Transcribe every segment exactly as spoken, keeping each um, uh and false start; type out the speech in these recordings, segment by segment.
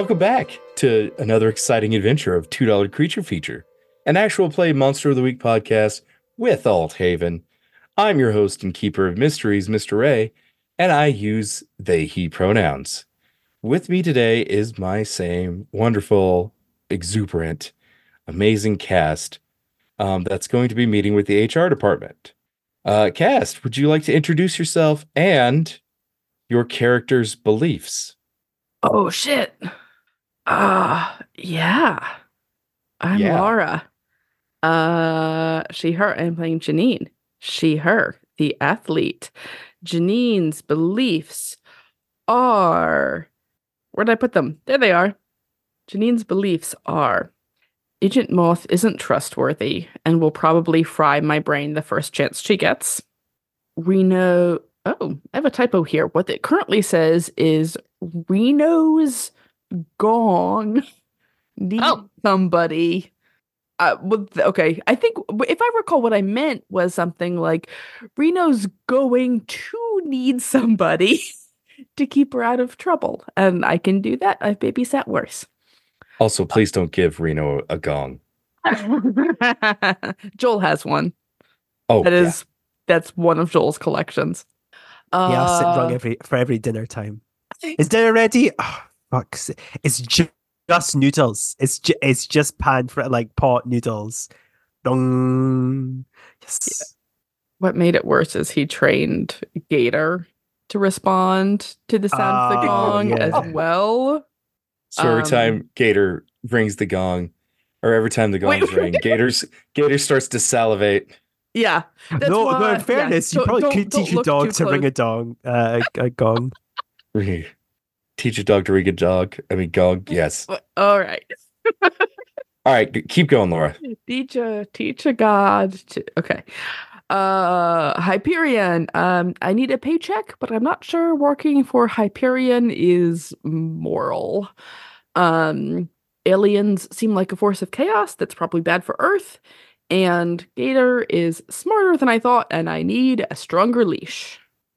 Welcome back to another exciting adventure of two dollar Creature Feature, an actual play Monster of the Week podcast with Alt Haven. I'm your host and keeper of mysteries, Mister Ray, and I use they, he pronouns. With me today is my same wonderful, exuberant, amazing cast um, that's going to be meeting with the H R department. Uh, cast, would you like to introduce yourself and your character's beliefs? Oh, shit. Uh, yeah. I'm Yeah. Laura. Uh, she, her. I'm playing Janine. She, her, the athlete. Janine's beliefs are... Where did I put them? There they are. Janine's beliefs are... Agent Moth isn't trustworthy and will probably fry my brain the first chance she gets. Reno... Oh, I have a typo here. What it currently says is Reno's gong. Need Oh. somebody. Uh, well, th- okay, I think if I recall, what I meant was something like Reno's going to need somebody to keep her out of trouble, and I can do that. I've babysat worse. Also, please don't give Reno a gong. Joel has one. Oh, That is that's one of Joel's collections. Uh, Yeah, I'll sit drunk every for every dinner time. Is dinner ready? Oh, fuck! It's ju- just noodles. It's ju- it's just pan for like pot noodles. Dong. Yes. What made it worse is he trained Gator to respond to the sound of the Oh, gong yeah. as well. So every Um, time Gator rings the gong, or every time the gongs Wait. ring, Gator's Gator starts to salivate. Yeah. That's No, why- no. In yeah, fairness, you don't- probably don't- could don't teach a look dog too to ring close. a dong, uh, a, a gong. Teach a dog to ring a dog. I mean, gong. Yes. All right. All right, g- keep going, Laura. Teach a teach a god to okay. Uh Hyperion. Um I need a paycheck, but I'm not sure working for Hyperion is moral. Um aliens seem like a force of chaos that's probably bad for Earth. And Gator is smarter than I thought, and I need a stronger leash.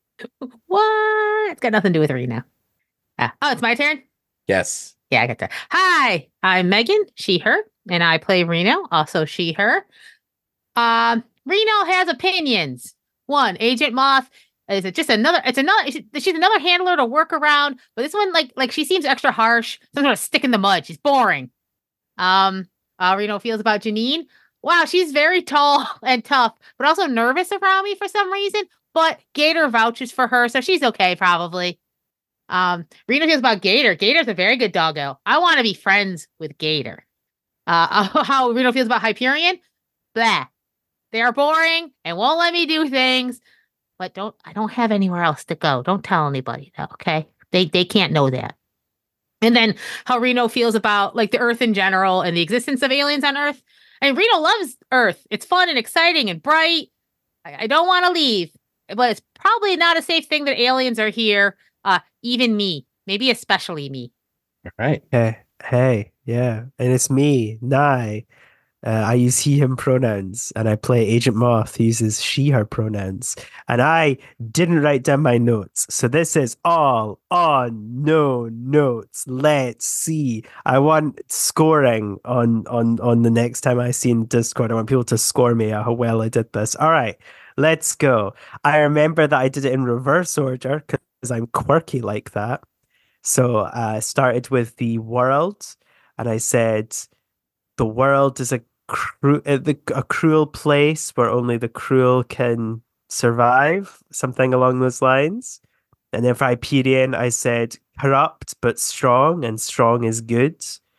What? It's got nothing to do with Reno. Ah, oh, it's my turn? Yes. Yeah, I got that. Hi, I'm Megan, she, her, and I play Reno, also she, her. Um, Reno has opinions. One, Agent Moth is it just another, it's another, she's another handler to work around, but this one, like, like she seems extra harsh. Some sort of stick in the mud. She's boring. Um, uh, Reno feels about Janine. Wow, she's very tall and tough, but also nervous around me for some reason. But Gator vouches for her, so she's okay, probably. Um, Reno feels about Gator. Gator's a very good doggo. I want to be friends with Gator. Uh, how Reno feels about Hyperion? Blah. They are boring and won't let me do things. But don't I don't have anywhere else to go. Don't tell anybody though, okay? They they can't know that. And then how Reno feels about like the Earth in general and the existence of aliens on Earth. And Reno loves Earth. It's fun and exciting and bright. I, I don't want to leave, but it's probably not a safe thing that aliens are here. Uh, even me, maybe especially me. All right. Hey, hey, yeah, and it's me, Nye. Uh, I use he, him pronouns, and I play Agent Moth, who uses she, her pronouns. And I didn't write down my notes, so this is all on no notes. Let's see. I want scoring on on on the next time I see in Discord. I want people to score me how well I did this. All right, let's go. I remember that I did it in reverse order because I'm quirky like that. So I uh, started with the world, and I said the world is a cru- uh, the, a cruel place where only the cruel can survive, something along those lines. And then for Hyperion, I said corrupt but strong, and strong is good.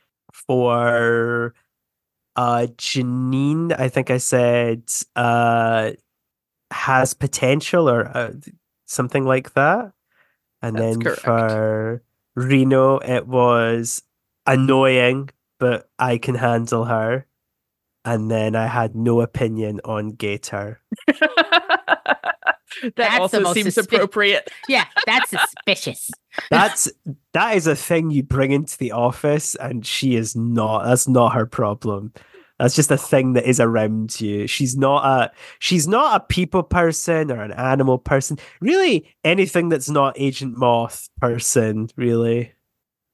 For uh, Janine, I think I said uh, has potential or uh, something like that. And That's then correct. for Reno, it was annoying, but I can handle her. And then I had no opinion on Gator. that That's the also most seems suspi- appropriate. Yeah, that's suspicious. That's that is a thing you bring into the office, and she is not. That's not her problem. That's just a thing that is around you. She's not a she's not a people person or an animal person. Really, anything that's not Agent Moth person, really.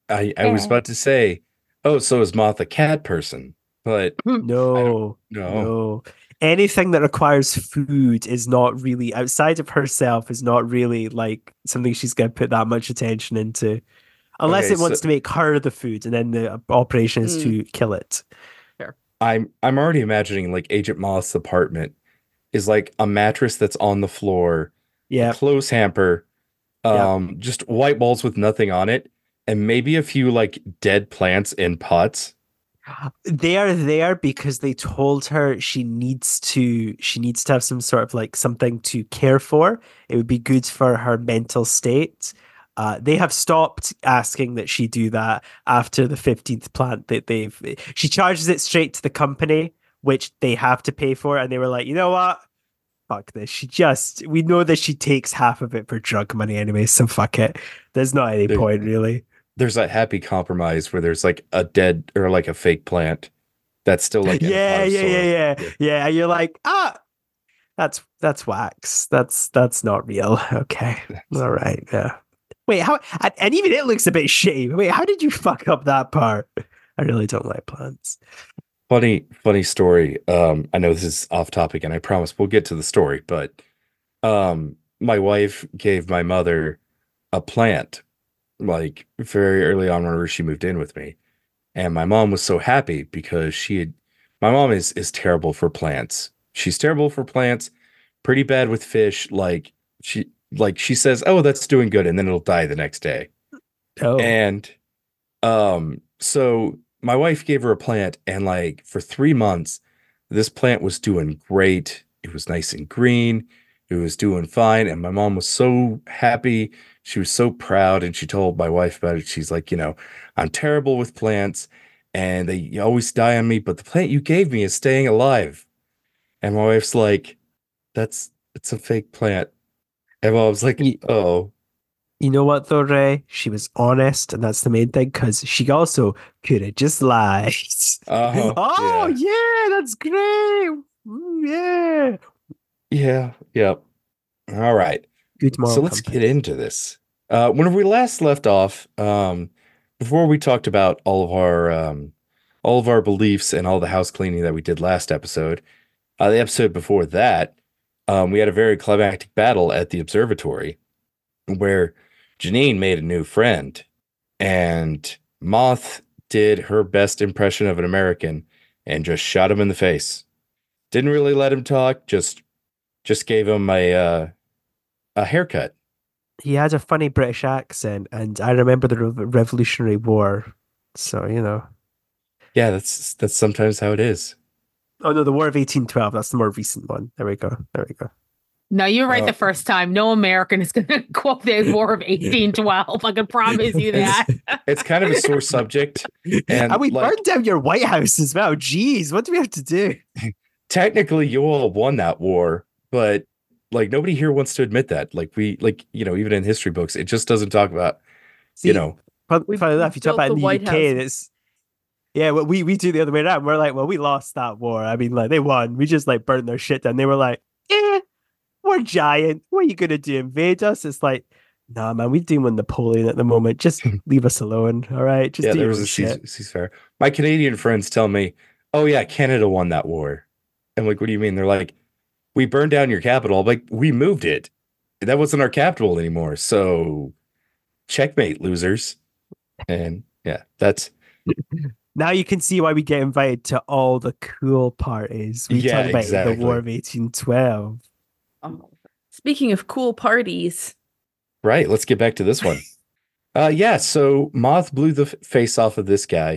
I, I was Yeah. about to say, oh, so is Moth a cat person? But No, no. no. Anything that requires food is not really outside of herself, is not really like something she's going to put that much attention into. Unless Okay, it so wants to make her the food, and then the operation is Mm. to kill it. Sure. I'm I'm already imagining like Agent Moth's apartment is like a mattress that's on the floor, a Yeah. clothes hamper, Yep. um, just white balls with nothing on it, and maybe a few like dead plants in pots. They are there because they told her she needs to she needs to have some sort of like something to care for. It would be good for her mental state. Uh, they have stopped asking that she do that after the fifteenth plant that they've she charges it straight to the company, which they have to pay for, and they were like, you know what? Fuck this. She just we know that she takes half of it for drug money anyway, so fuck it. There's not any There- point really. There's that happy compromise where there's like a dead or like a fake plant that's still like in a pot Yeah, of yeah, soil. yeah, yeah, yeah. And you're like, ah, that's that's wax. That's that's not real. Okay, all right, yeah. Wait, how? And, and even it looks a bit shitty. Wait, how did you fuck up that part? I really don't like plants. Funny, funny story. Um, I know this is off topic, and I promise we'll get to the story, but um, my wife gave my mother a plant like very early on whenever she moved in with me. And my mom was so happy because she had my mom is is terrible for plants. She's terrible for plants, pretty bad with fish. Like she like she says, "Oh, that's doing good," and then it'll die the next day. Oh, And um, so my wife gave her a plant, and like for three months, this plant was doing great. It was nice and green. It was doing fine. And my mom was so happy. She was so proud. And she told my wife about it. She's like, you know, I'm terrible with plants and they always die on me, but the plant you gave me is staying alive. And my wife's like, that's it's a fake plant. And I was like, Ye- oh, you know what though, Ray? She was honest, and that's the main thing. Because she also could have just lied. uh-huh, Oh yeah. yeah, that's great. Mm, yeah, Yeah, yep. All right. good moral So let's compass. get into this. Uh, when we last left off, um, before we talked about all of our um, all of our beliefs and all the house cleaning that we did last episode, uh, the episode before that, um, we had a very climactic battle at the observatory where Janine made a new friend, and Moth did her best impression of an American and just shot him in the face. Didn't really let him talk, just just gave him a uh, a haircut. He has a funny British accent, and I remember the Re- Revolutionary War. So you know, Yeah, that's that's sometimes how it is. oh no, the War of eighteen twelve. That's the more recent one. There we go. There we go. No, you're right Oh. the first time. No American is going to quote the War of eighteen twelve. I can promise you that. It's kind of a sore subject. And, And we like- burned down your White House as well. Jeez, what do we have to do? Technically, you all won that war, but like nobody here wants to admit that. Like we, like you know, even in history books, it just doesn't talk about. See, you know, fun, We funny enough, you talk built about in the the White U K, and House. it's yeah, well, we we do the other way around. We're like, well, we lost that war. I mean, like they won. We just like burned their shit down. They were like, eh, we're giant. What are you gonna do? Invade us? It's like, nah, man, we're dealing with Napoleon at the moment. Just leave us alone. All right, just yeah, do there your was own a shit. cease- ceasefire. My Canadian friends tell me, "Oh yeah, Canada won that war." I'm like, "What do you mean?" They're like, "We burned down your capital." I'm like, "We moved it. That wasn't our capital anymore." So, checkmate, losers. And yeah, that's Now you can see why we get invited to all the cool parties. We Yeah, talk about exactly. the War of eighteen twelve. Oh. Speaking of cool parties, right. Let's get back to this one. Uh, yeah. So Moth blew the f- face off of this guy.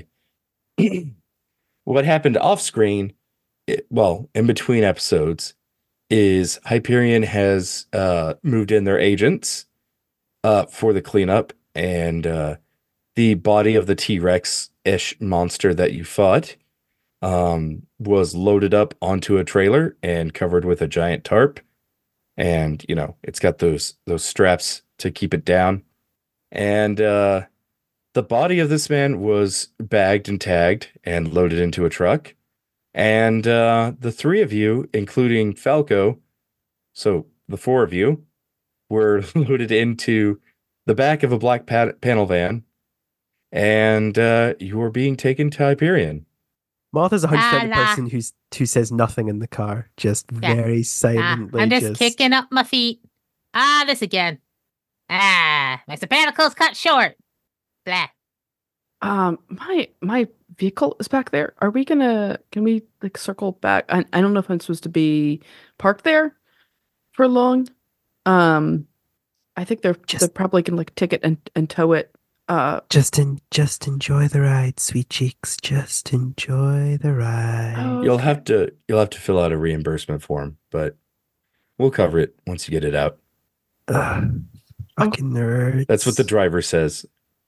What happened off screen, it- well, in between episodes, is Hyperion has uh, moved in their agents uh, for the cleanup, and uh, the body of the T-Rex ish monster that you fought um, was loaded up onto a trailer and covered with a giant tarp. And, you know, it's got those those straps to keep it down. And uh, the body of this man was bagged and tagged and loaded into a truck. And uh, the three of you, including Falco, so the four of you, were loaded into the back of a black pa- panel van and uh, you are being taken to Hyperion. Moth is one hundred percent the Ah, nah. person who's who says nothing in the car, just Yeah. very Ah, silently. I'm just, kicking up my feet. Ah, this again. Ah, my sabbatical's cut short. Blah. Um, my my vehicle is back there. Are we gonna? Can we like circle back? I I don't know if I'm supposed to be parked there for long. Um, I think they're Just- they're probably gonna like ticket and and tow it. Uh, Just en- just enjoy the ride, sweet cheeks. Just enjoy the ride. Oh. You'll Okay. have to you'll have to fill out a reimbursement form, but we'll cover it once you get it out. Ugh, fucking nerds. That's what the driver says.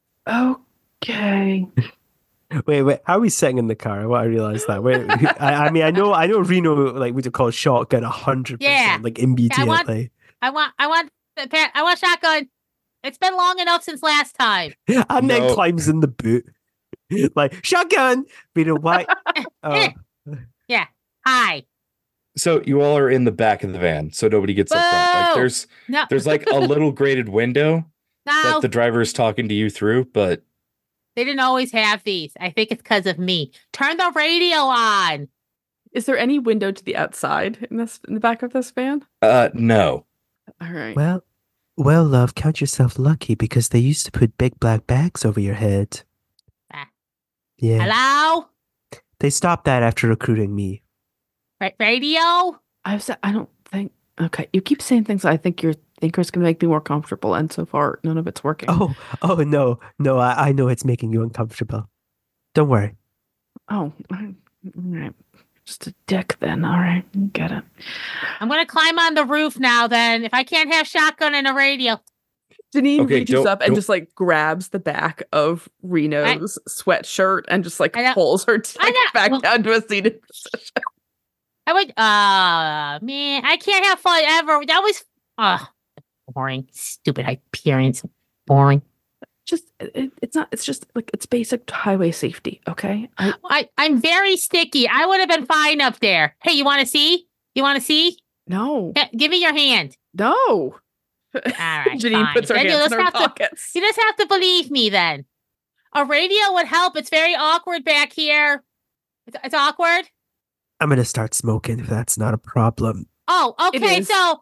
okay. Wait, wait. How are we sitting in the car? I want to realize that. Wait, I, I mean, I know, I know. Reno like would have called shotgun a hundred Yeah. percent, like immediately. I want, I want, the pa- I want shotgun. It's been long enough since last time. And then No. climbs in the boot, like shotgun. Reno, why? Oh. Hi. So you all are in the back of the van, so nobody gets up front. Like Boo! there's No, there's like a little grated window no, that the driver is talking to you through, but they didn't always have these. I think it's because of me. Turn the radio on. Is there any window to the outside in this in the back of this van? uh no. All right. Well, well, love, count yourself lucky because they used to put big black bags over your head. Ah. Yeah, Hello? they stopped that after recruiting me. Ra- radio? I've said I don't think. Okay, you keep saying things I think you're think are going to make me more comfortable, and so far none of it's working. Oh, oh no, no, I, I know it's making you uncomfortable. Don't worry. Oh, all right. Just a dick then. All right, get it. I'm going to climb on the roof now then. If I can't have shotgun and a radio. Janine Okay, reaches don't- up and don't- just like grabs the back of Reno's sweatshirt and just like I know- pulls her dick I know- back well- down to a seated position. I would, uh, man, I can't have fun ever. That was, uh, boring. Stupid Hyperions. Boring. Just it, it's not. It's just like it's basic highway safety. Okay. I, I, I'm very sticky. I would have been fine up there. Hey, you want to see? You want to see? no, Yeah, give me your hand. no. All right. Janine fine. puts her Then you hands just in her have to- pockets. You just have to believe me then. A radio would help. It's very awkward back here. It's, it's awkward. I'm gonna start smoking if that's not a problem. Oh, It okay. is. So,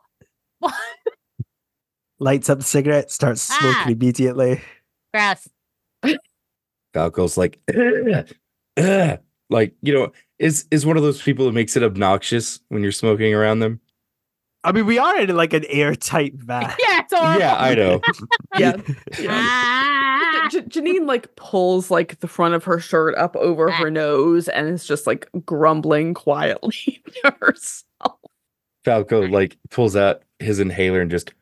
Lights up the cigarette, starts smoking Ah. immediately. gross. Falco's like "Ugh, ugh." like, you know, is is one of those people that makes it obnoxious when you're smoking around them. I mean, we are in like an airtight van. Yeah, it's horrible. Yeah, I know. Yeah. yeah. Ah. J- J- Janine like pulls like the front of her shirt up over her nose and is just like grumbling quietly to herself. Falco like pulls out his inhaler and just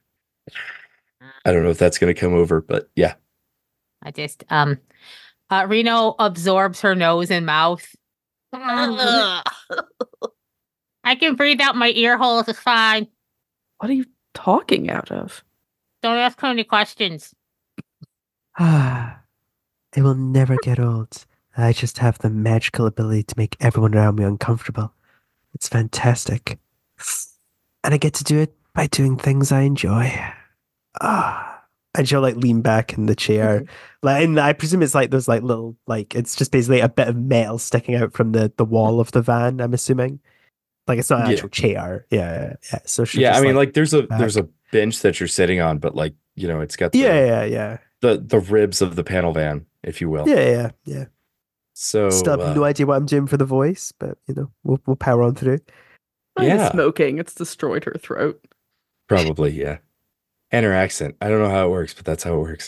I don't know if that's going to come over, but yeah. I just um uh Reno absorbs her nose and mouth. I can breathe out my ear holes, it's fine. What are you talking out of? Don't ask her any questions. Ah, it will never get old. I just have the magical ability to make everyone around me uncomfortable. It's fantastic. And I get to do it by doing things I enjoy. Ah. And she'll like lean back in the chair. Like, and I presume it's like those like little like it's just basically a bit of metal sticking out from the the wall of the van. I'm assuming, like it's not an Yeah. actual chair. Yeah, yeah. yeah. So she'll Yeah, I just, mean like there's a back. there's a bench that you're sitting on, but like, you know, it's got the, yeah, yeah, yeah, the the ribs of the panel van, if you will. yeah, yeah, yeah. So Still have no uh, idea what I'm doing for the voice, but you know, we'll we'll power on through. Mine is Yeah. smoking. It's destroyed her throat. probably, yeah. And her accent. I don't know how it works, but that's how it works.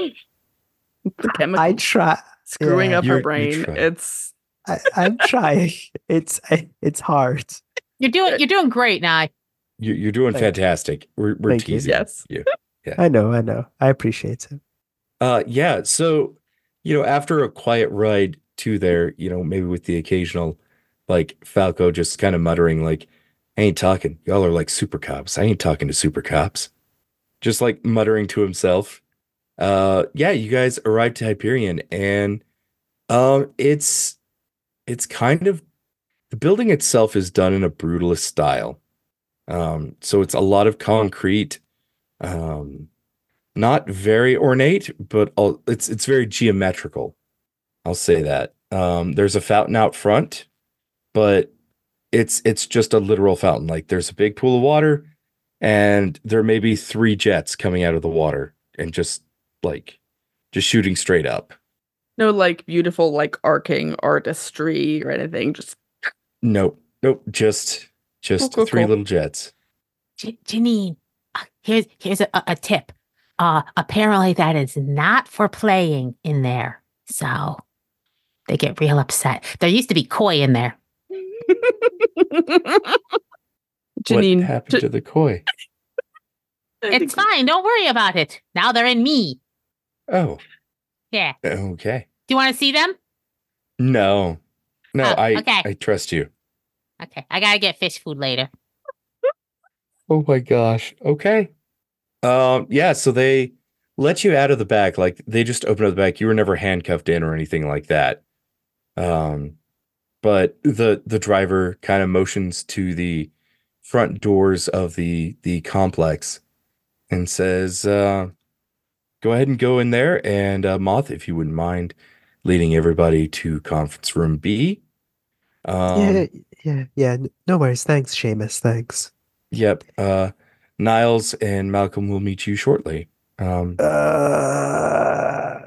The chemical I try. screwing yeah. up You're- her you brain. try. It's I, I'm trying. It's it's hard. You're doing you're doing great, Nye. You're, you're doing Thank- fantastic. We're we're Thank you. teasing. yes. I know. I know. I appreciate it. Uh, yeah. So, you know, after a quiet ride to there, you know, maybe with the occasional, like Falco just kind of muttering, like, "I ain't talking. Y'all are like super cops. I ain't talking to super cops." Just like muttering to himself. Uh, yeah, you guys arrived to Hyperion, and um, it's it's kind of the building itself is done in a brutalist style. Um, so it's a lot of concrete. Um, not very ornate, but all, it's it's very geometrical. I'll say that. Um, there's a fountain out front, but it's it's just a literal fountain. Like there's a big pool of water, and there may be three jets coming out of the water and just like just shooting straight up. No, like beautiful, like arcing artistry or anything. Just Nope, nope, just just Cool, cool, three cool. little jets. J- Janine, uh, here's here's a, a tip. Uh, apparently that is not for playing in there. So they get real upset. There used to be koi in there. Janine, what happened J- to the koi? I think- It's fine. Don't worry about it. Now they're in me. Oh, Yeah. okay. Do you want to see them? No, no, Oh, I okay. I trust you. Okay. I gotta get fish food later. Oh my gosh. Okay. Um, yeah, so they let you out of the back. Like they just opened up the back. You were never handcuffed in or anything like that. Um, but the the driver kind of motions to the front doors of the the complex and says, uh, go ahead and go in there. And uh, Moth, if you wouldn't mind leading everybody to conference room B. Um, yeah, yeah, yeah. n- No worries. Thanks, Seamus. Thanks. Yep. Uh, Niles and Malcolm will meet you shortly. Um, Uh,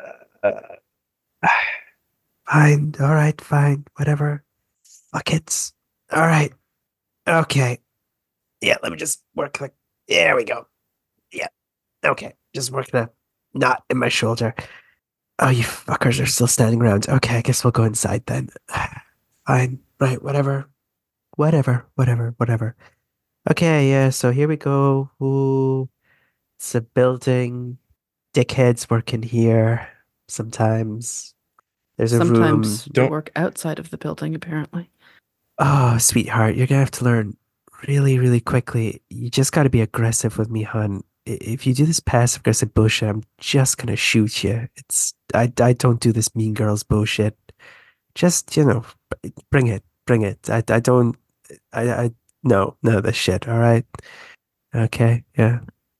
fine. All right. Fine. Whatever. Fuck it. All right. Okay. Yeah. Let me just work the. There we go. Yeah. Okay. Just working a knot in my shoulder. Oh, you fuckers are still standing around. Okay. I guess we'll go inside then. Fine. Right. Whatever. Whatever. Whatever. Whatever. Okay. Yeah. So here we go. Ooh. It's a building. Dickheads work in here sometimes. There's a Sometimes room. they Don't- work outside of the building, apparently. Oh, sweetheart, you're gonna have to learn really, really quickly. You just gotta be aggressive with me, hon. I- If you do this passive aggressive bullshit, I'm just gonna shoot you. It's I I don't do this mean girls bullshit. Just, you know, b- bring it, bring it. I I don't I I no, none of this shit, all right? Okay, yeah.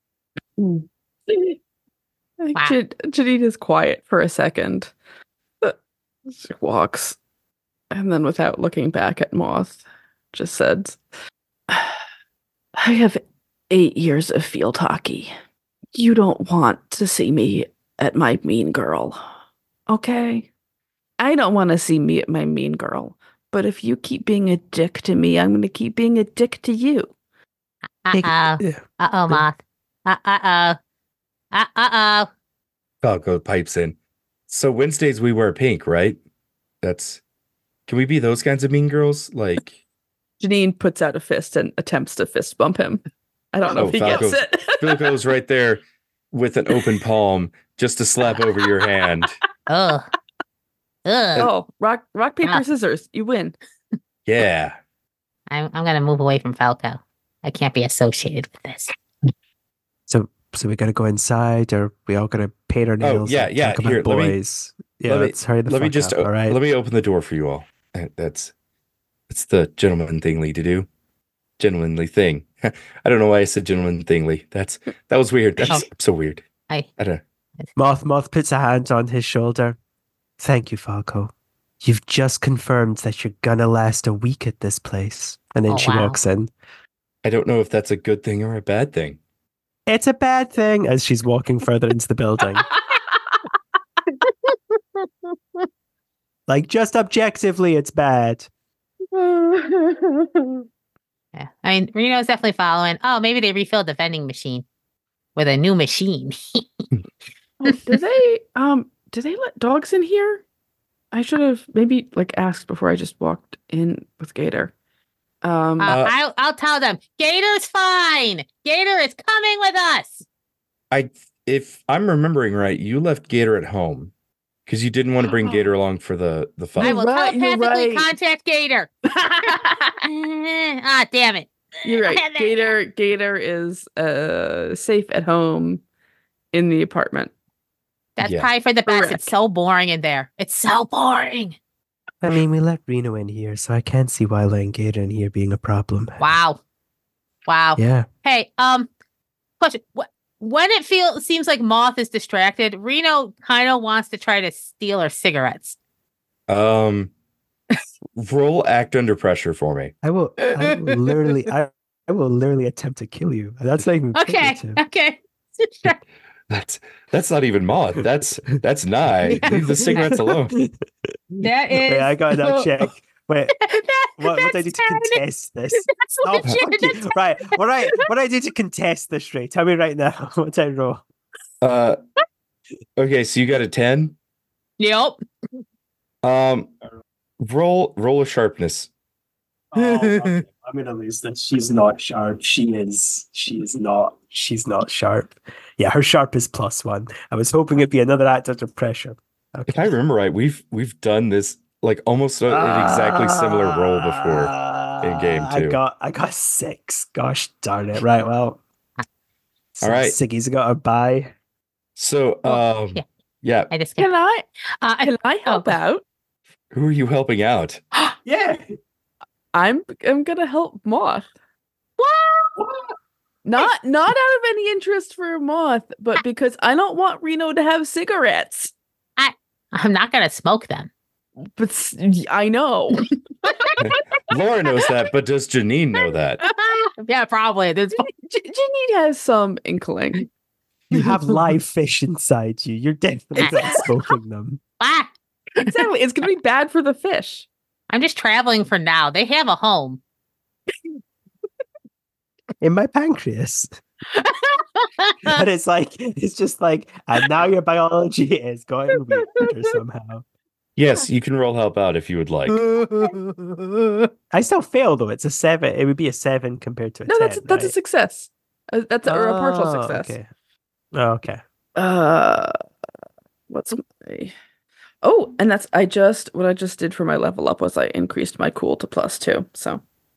I think Wow. Jan- Janine is quiet for a second. Uh, She walks, and then without looking back at Moth, just says, I have eight years of field hockey. You don't want to see me at my mean girl. Okay? I don't want to see me at my mean girl. But if you keep being a dick to me, I'm going to keep being a dick to you. Uh Take- oh. yeah. Uh oh, moth. Uh uh oh. Uh uh oh. Falco pipes in. So Wednesdays we wear pink, right? That's. Can we be those kinds of mean girls? Like Janine puts out a fist and attempts to fist bump him. I don't know Oh, if he Falco. gets it. Falco's right there with an open palm just to slap over your hand. Ugh. Ugh. Oh, rock, rock, paper, Ah. scissors. You win. Yeah. I'm I'm gonna move away from Falco. I can't be associated with this. So so we gotta go inside, or we all gonna paint our nails? yeah, and yeah, Talk about here, let me- boys. yeah, let me- let's hurry the let me fuck just up, o- all right? let me open the door for you all. Uh, That's that's the gentleman thingly to do. Gentlemanly thing. I don't know why I said gentleman thingly. That's that was weird. That's Oh. so weird. I I don't. Moth Moth puts a hand on his shoulder. Thank you, Falco. You've just confirmed that you're gonna last a week at this place. And then Oh, she wow. walks in. I don't know if that's a good thing or a bad thing. It's a bad thing as she's walking further into the building. Like, just objectively, it's bad. yeah. I mean Reno's definitely following. Oh, maybe they refilled the vending machine with a new machine. Oh, do they um do they let dogs in here? I should have maybe like asked before I just walked in with Gator. Um Uh, Uh, I'll I'll tell them. Gator's fine. Gator is coming with us. I if I'm remembering right, you left Gator at home because you didn't want to bring Gator along for the the I fight. will right, you're telepathically right. contact Gator. ah, damn it. You're right. Gator Gator is uh safe at home in the apartment. That's Yeah. probably for the best. Correct. It's so boring in there. It's so boring. I mean, we let Reno in here, so I can't see why letting Gator in here being a problem. Wow. Wow. Yeah. Hey, um, question. What when it feels seems like Moth is distracted, Reno kind of wants to try to steal her cigarettes. Um, roll act under pressure for me. I will, I will literally, I, I will literally attempt to kill you. That's not even Okay, punitive. okay. That's that's not even Moth. That's that's Nye. Leave the cigarettes alone. That is. Wait, I got to check. Wait, that, what, what do I that's do to ten. contest this? That's Oh, legit. fuck you. That's- Right, what I what do I do to contest this, Ray? Tell me right now. What I roll? Uh, okay, so you got a ten. Yep. Um, roll roll a sharpness. Oh, okay. I'm gonna lose this. She's not sharp. She is. She is not. She's not sharp. Yeah, her sharp is plus one. I was hoping it'd be another act under pressure. If I remember right, we've we've done this like almost a- an exactly similar roll before in game I two. got. I got six. Gosh darn it! Right. Well. So All right. Siggy's got a bye. So, Oh, um, yeah. yeah, I just Can I uh, can I help Oh. out? who are you helping out? Yeah. I'm I'm gonna help Moth. Not not out of any interest for Moth, but because I don't want Reno to have cigarettes. I'm not gonna smoke them. But s- I know. Laura knows that, but does Janine know that? Yeah, probably. There's J- Janine has some inkling. You have live fish inside you. You're definitely not smoking them. ah, Exactly. It's gonna be bad for the fish. I'm just traveling for now. They have a home. In my pancreas. But it's like, it's just like, and now your biology is going weirder somehow. Yes, you can roll help out if you would like. I still fail though. It's a seven. It would be a seven compared to a No, ten. that's that's a right? success. Uh, that's or a partial Oh, success. Okay. Oh, okay. Uh, what's my? Oh, and that's I just what I just did for my level up was I increased my cool to plus two. So,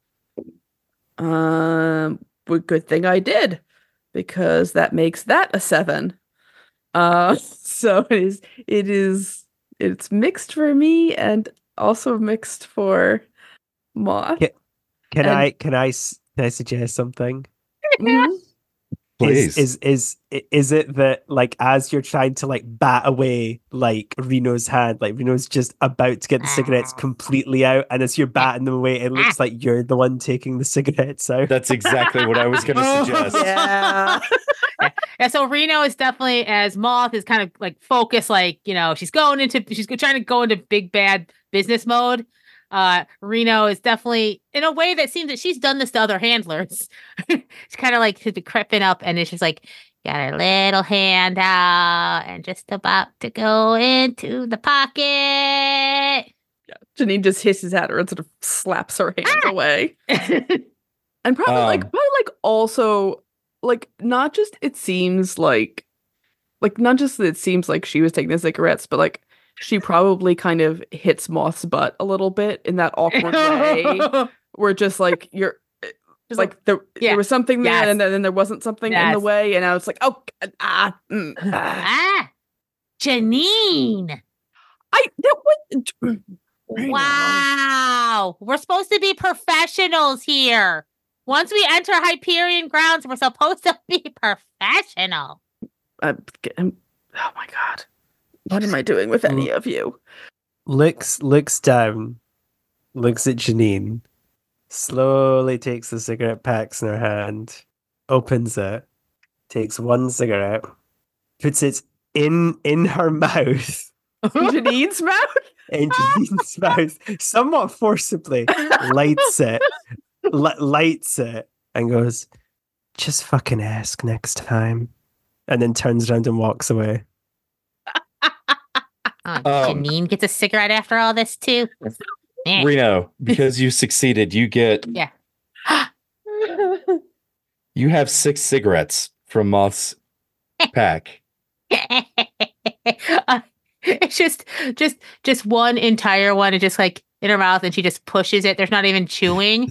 um, well, good thing I did because that makes that a seven. Uh, so it is it is it's mixed for me and also mixed for Moth. Yeah. Can And- I can I s- can I suggest something? Mhm. Please. Is, is is is it that like as you're trying to like bat away like Reno's hand, like Reno's just about to get the cigarettes completely out, and as you're batting them away, it looks like you're the one taking the cigarettes out. That's exactly what I was going to suggest. Yeah. Yeah, so Reno is definitely as Moth is kind of like focused, like, you know, she's going into she's trying to go into big bad business mode. Uh Reno is definitely in a way that seems that she's done this to other handlers. She's kind of like she's been creeping up and it's just like got her little hand out and just about to go into the pocket. Janine just hisses at her and sort of slaps her hand Ah! away. And probably like Um. probably like also like not just it seems like like not just that it seems like she was taking the cigarettes, but like she probably kind of hits Moth's butt a little bit in that awkward way where just like you're Just like there, yeah. there was something there Yes. and then, then there wasn't something in the Yes. way and I was like, oh God, ah, mm, ah. ah, Janine. I that was I know. Wow. We're supposed to be professionals here. Once we enter Hyperion grounds, we're supposed to be professional. I'm, I'm, oh my God. What am I doing with any of you? looks looks down, looks at Janine, slowly takes the cigarette packs in her hand, opens it, takes one cigarette, puts it in in her mouth, Janine's mouth? in Janine's mouth, somewhat forcibly, lights it, li- lights it, and goes, "Just fucking ask next time," and then turns around and walks away. Oh, Um, Janine gets a cigarette after all this, too. Eh. Reno, because you succeeded, you get Yeah. you have six cigarettes from Moth's pack. Uh, it's just, just, just one entire one, and just like in her mouth, and she just pushes it. There's not even chewing,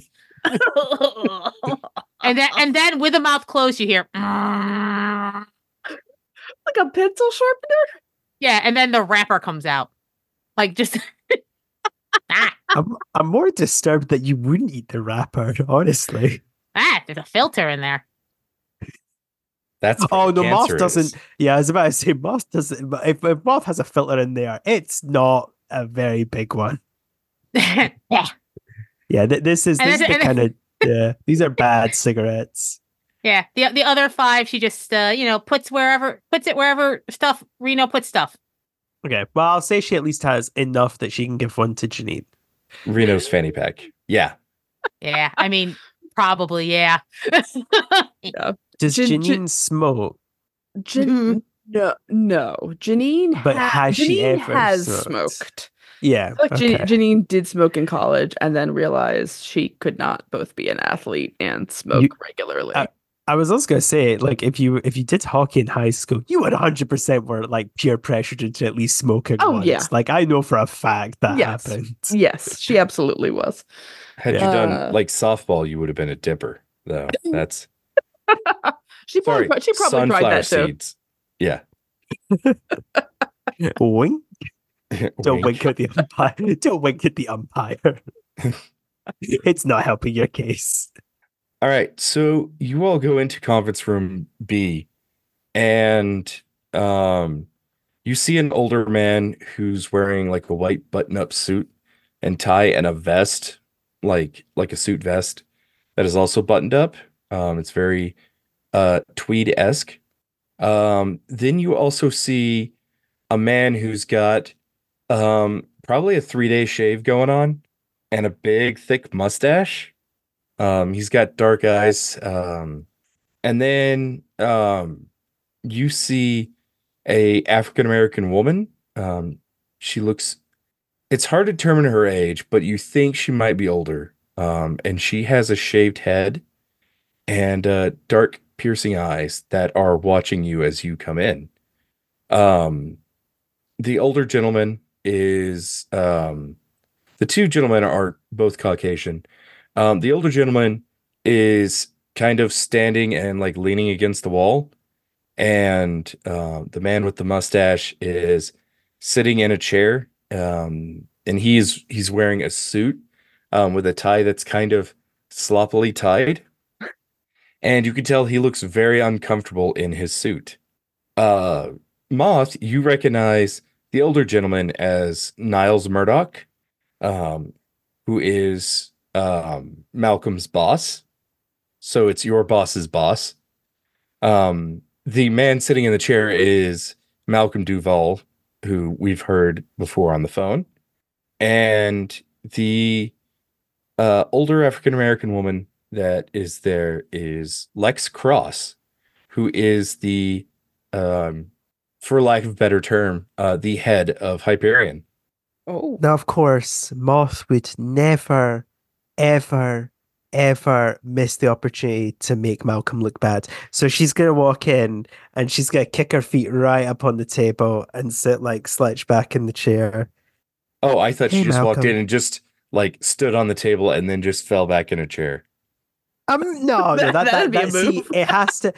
and then, and then with the mouth closed, you hear, "Mm." Like a pencil sharpener? Yeah, and then the wrapper comes out, like just. ah, I'm I'm more disturbed that you wouldn't eat the wrapper, honestly. ah, there's a filter in there. That's Oh pretty no, Moth cancerous. doesn't. Yeah, I was about to say Moth doesn't. But if, if Moth has a filter in there, it's not a very big one. yeah. Yeah, th- this is And this this- is the and- kind of yeah. These are bad cigarettes. Yeah. The the other five, she just uh, you know, puts wherever puts it wherever stuff Reno puts stuff. Okay, well, I'll say she at least has enough that she can give one to Janine. Reno's fanny pack. Yeah. Yeah. I mean, probably, yeah. Does Jan- Janine Jan- smoke? Jan- no, no. Janine, But ha- has she Janine ever has smoked? smoked. Yeah. Like okay. Jan- Janine did smoke in college, and then realized she could not both be an athlete and smoke You- regularly. uh, I was also gonna say, like, if you if you did hockey in high school, you would hundred percent were like peer pressured into at least smoking Oh, once. yeah. Like, I know for a fact that Yes. happened. Yes, she absolutely was. Had Yeah. you done Uh, like softball, you would have been a dipper, though. That's She sorry. probably she probably tried sunflower that too. seeds. Yeah. Wink. Don't Wink. wink at the umpire. Don't wink at the umpire. It's not helping your case. All right, so you all go into conference room B, and um, you see an older man who's wearing like a white button-up suit and tie and a vest, like like a suit vest that is also buttoned up. Um, it's very uh, tweed-esque. Um, then you also see a man who's got um, probably a three-day shave going on and a big, thick mustache. Um, he's got dark eyes. Um, and then um, you see a African American woman. Um, she looks, it's hard to determine her age, but you think she might be older. Um, and she has a shaved head and uh, dark piercing eyes that are watching you as you come in. Um, the older gentleman is, um, the two gentlemen are both Caucasian. Um, the older gentleman is kind of standing and like leaning against the wall, and uh, the man with the mustache is sitting in a chair, um, and he's he's wearing a suit um, with a tie that's kind of sloppily tied, and you can tell he looks very uncomfortable in his suit. Uh, Moth, you recognize the older gentleman as Niles Murdoch, um, who is um, Malcolm's boss. So it's your boss's boss. Um, the man sitting in the chair is Malcolm Duval, who we've heard before on the phone. And the uh, older African-American woman that is there is Lex Cross, who is the, um, for lack of a better term, uh, the head of Hyperion. Oh, Now, of course, Moth would never, ever, ever miss the opportunity to make Malcolm look bad. So she's going to walk in and she's going to kick her feet right up on the table and sit like slouched back in the chair. Oh, I thought Hey, she just walked Malcolm. in and just like stood on the table and then just fell back in a chair. Um, no, no, That- that, that, that'd be a that, see, move. it has to,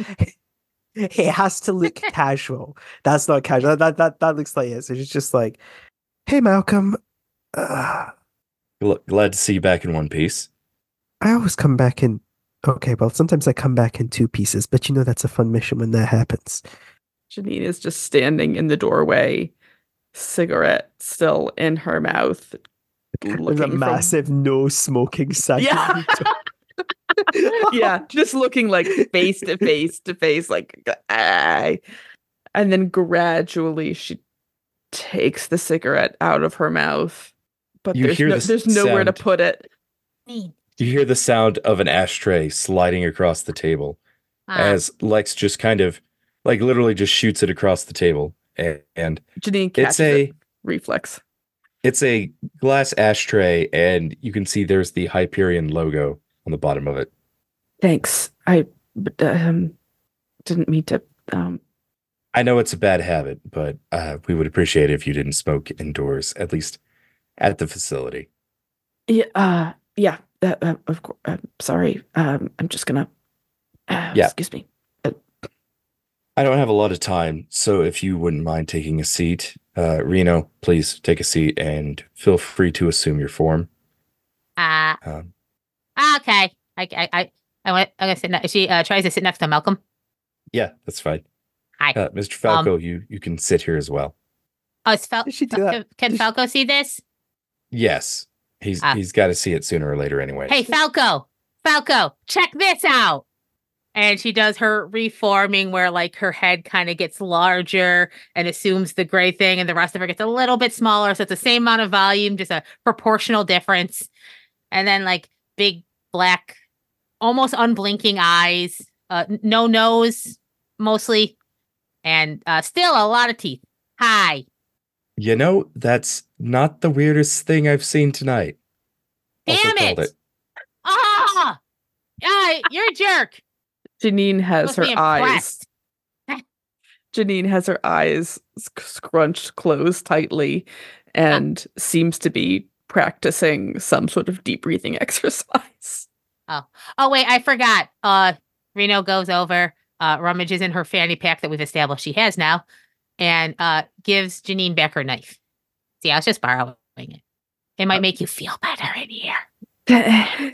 it has to look casual. That's not casual. That, that, that looks like it. So she's just like, hey, Malcolm, uh, Gl- Glad to see you back in one piece. I always come back in. Okay, well, sometimes I come back in two pieces, but you know that's a fun mission when that happens. Janine is just standing in the doorway, cigarette still in her mouth. There's a looking from- massive no smoking sign. Yeah. yeah, just looking like face to face to face, like ah. And then gradually she takes the cigarette out of her mouth, but You there's hear no, the s- there's nowhere to sound. put it. Mean. You hear the sound of an ashtray sliding across the table Ah, as Lex just kind of like literally just shoots it across the table. And, and Janine it's catches a it. Reflex. it's a glass ashtray, and you can see there's the Hyperion logo on the bottom of it. Thanks. I but, um didn't mean to um I know it's a bad habit, but uh, we would appreciate it if you didn't smoke indoors, at least at the facility. yeah uh yeah uh, uh, of course uh, sorry um I'm just gonna uh, Yeah. excuse me. I don't have a lot of time, so if you wouldn't mind taking a seat, uh, Reno, please take a seat and feel free to assume your form. uh, Um, okay. I, I, I, I went, I'm gonna sit. Ne- she uh, tries to sit next to Malcolm. Yeah, that's fine. Hi. Uh, Mister Falco, Um, you you can sit here as well. Oh, is Fal- Did she do that? Can, can Did she- Falco see this? Yes, he's Ah. he's got to see it sooner or later anyway. Hey, Falco, Falco, check this out. And she does her reforming where like her head kind of gets larger and assumes the gray thing, and the rest of her gets a little bit smaller. So it's the same amount of volume, just a proportional difference. And then like big black, almost unblinking eyes, uh, n- no nose mostly, and uh, still a lot of teeth. Hi. You know, that's not the weirdest thing I've seen tonight. Also Damn called it. Ah, ah, you're a jerk. Janine has Supposed to her be eyes. impressed. Janine has her eyes sc- scrunched closed tightly and seems to be practicing some sort of deep breathing exercise. Oh, wait, I forgot. Uh, Reno goes over, uh, rummages in her fanny pack that we've established she has now, and uh, gives Janine back her knife. See, I was just borrowing it. It might make you feel better in here.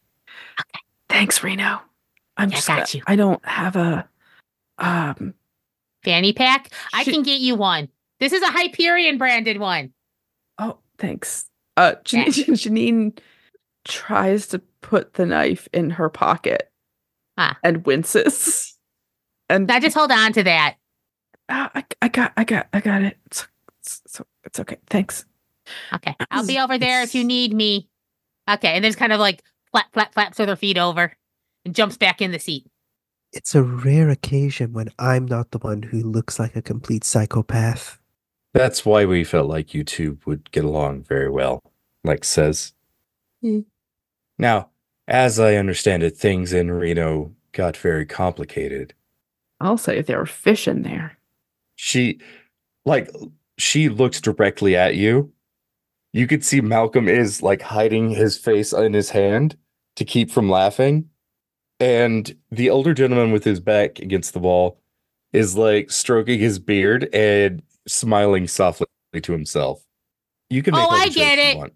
Thanks, Reno. I'm Yeah, just got you. I don't have a um Fanny pack? I Shi- can get you one. This is a Hyperion branded one. oh, thanks. Uh Jan- Janine tries to put the knife in her pocket Ah. and winces. And Now just hold on to that. Ah, I, I got I got I got it. It's, it's, it's, it's okay. Thanks. Okay, I'll be over there if you need me. Okay, and then just kind of like flap, flap, flaps with her feet over and jumps back in the seat. It's a rare occasion when I'm not the one who looks like a complete psychopath. That's why we felt like you two would get along very well, Lex says. Hmm. Now, as I understand it, things in Reno got very complicated. I'll say there are fish in there. She, like, she looks directly at you. You could see Malcolm is, like, hiding his face in his hand to keep from laughing. And the older gentleman with his back against the wall is, like, stroking his beard and smiling softly to himself. You can make Oh, all the I jokes get you it. want.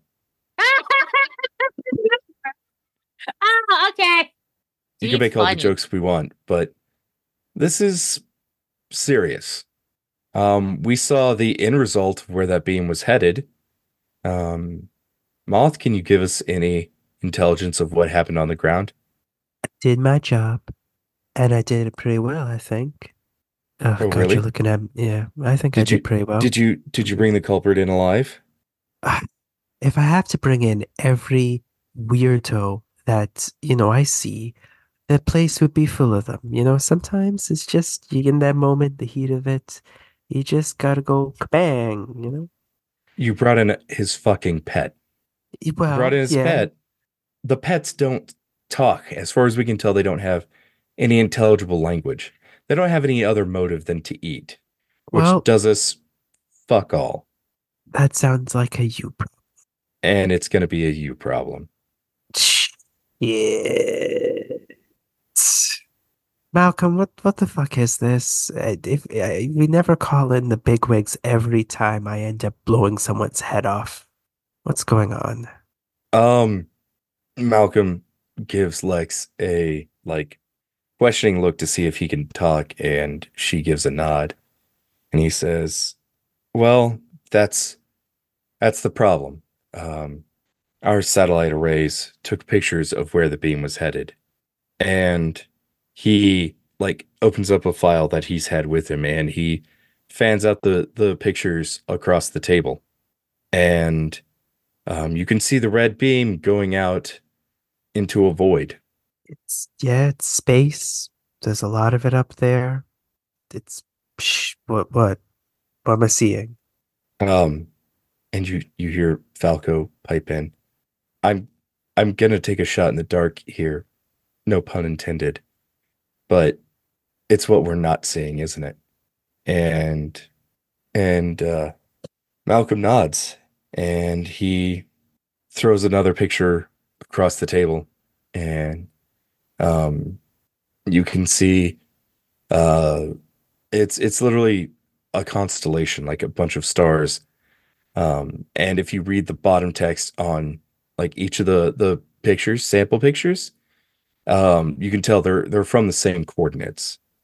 Oh, okay. You See, can make it's all the funny. jokes we want, but this is serious. Um, we saw the end result of where that beam was headed. Um, Moth, can you give us any intelligence of what happened on the ground? I did my job, and I did it pretty well, I think. Oh, Oh, God, really? you're looking at me. Yeah, I think I Did you did pretty well. did you did you bring the culprit in alive? If I have to bring in every weirdo that, you know, I see, the place would be full of them. You know, sometimes it's just, you in that moment, the heat of it, you just gotta go bang, you know? You brought in his fucking pet. You Well, brought in his yeah. pet. The pets don't talk. As far as we can tell, they don't have any intelligible language. They don't have any other motive than to eat, which Well- does us fuck all. That sounds like a you problem. And it's going to be a you problem. Yeah. Malcolm, what what the fuck is this? Uh, If uh, we never call in the bigwigs every time I end up blowing someone's head off. What's going on? Um, Malcolm gives Lex a like questioning look to see if he can talk, and she gives a nod, and he says, "Well, that's that's the problem. Um, our satellite arrays took pictures of where the beam was headed, and he like opens up a file that he's had with him, and he fans out the the pictures across the table, and um, you can see the red beam going out into a void." It's yeah, it's space. There's a lot of it up there. It's psh, what what what am I seeing? Um, and you you hear Falco pipe in. I'm I'm gonna take a shot in the dark here, no pun intended, but it's what we're not seeing, isn't it? And and uh, Malcolm nods, and he throws another picture across the table, and um, you can see uh, it's it's literally a constellation, like a bunch of stars. Um, and if you read the bottom text on like each of the the pictures, sample pictures, um, you can tell they're they're from the same coordinates.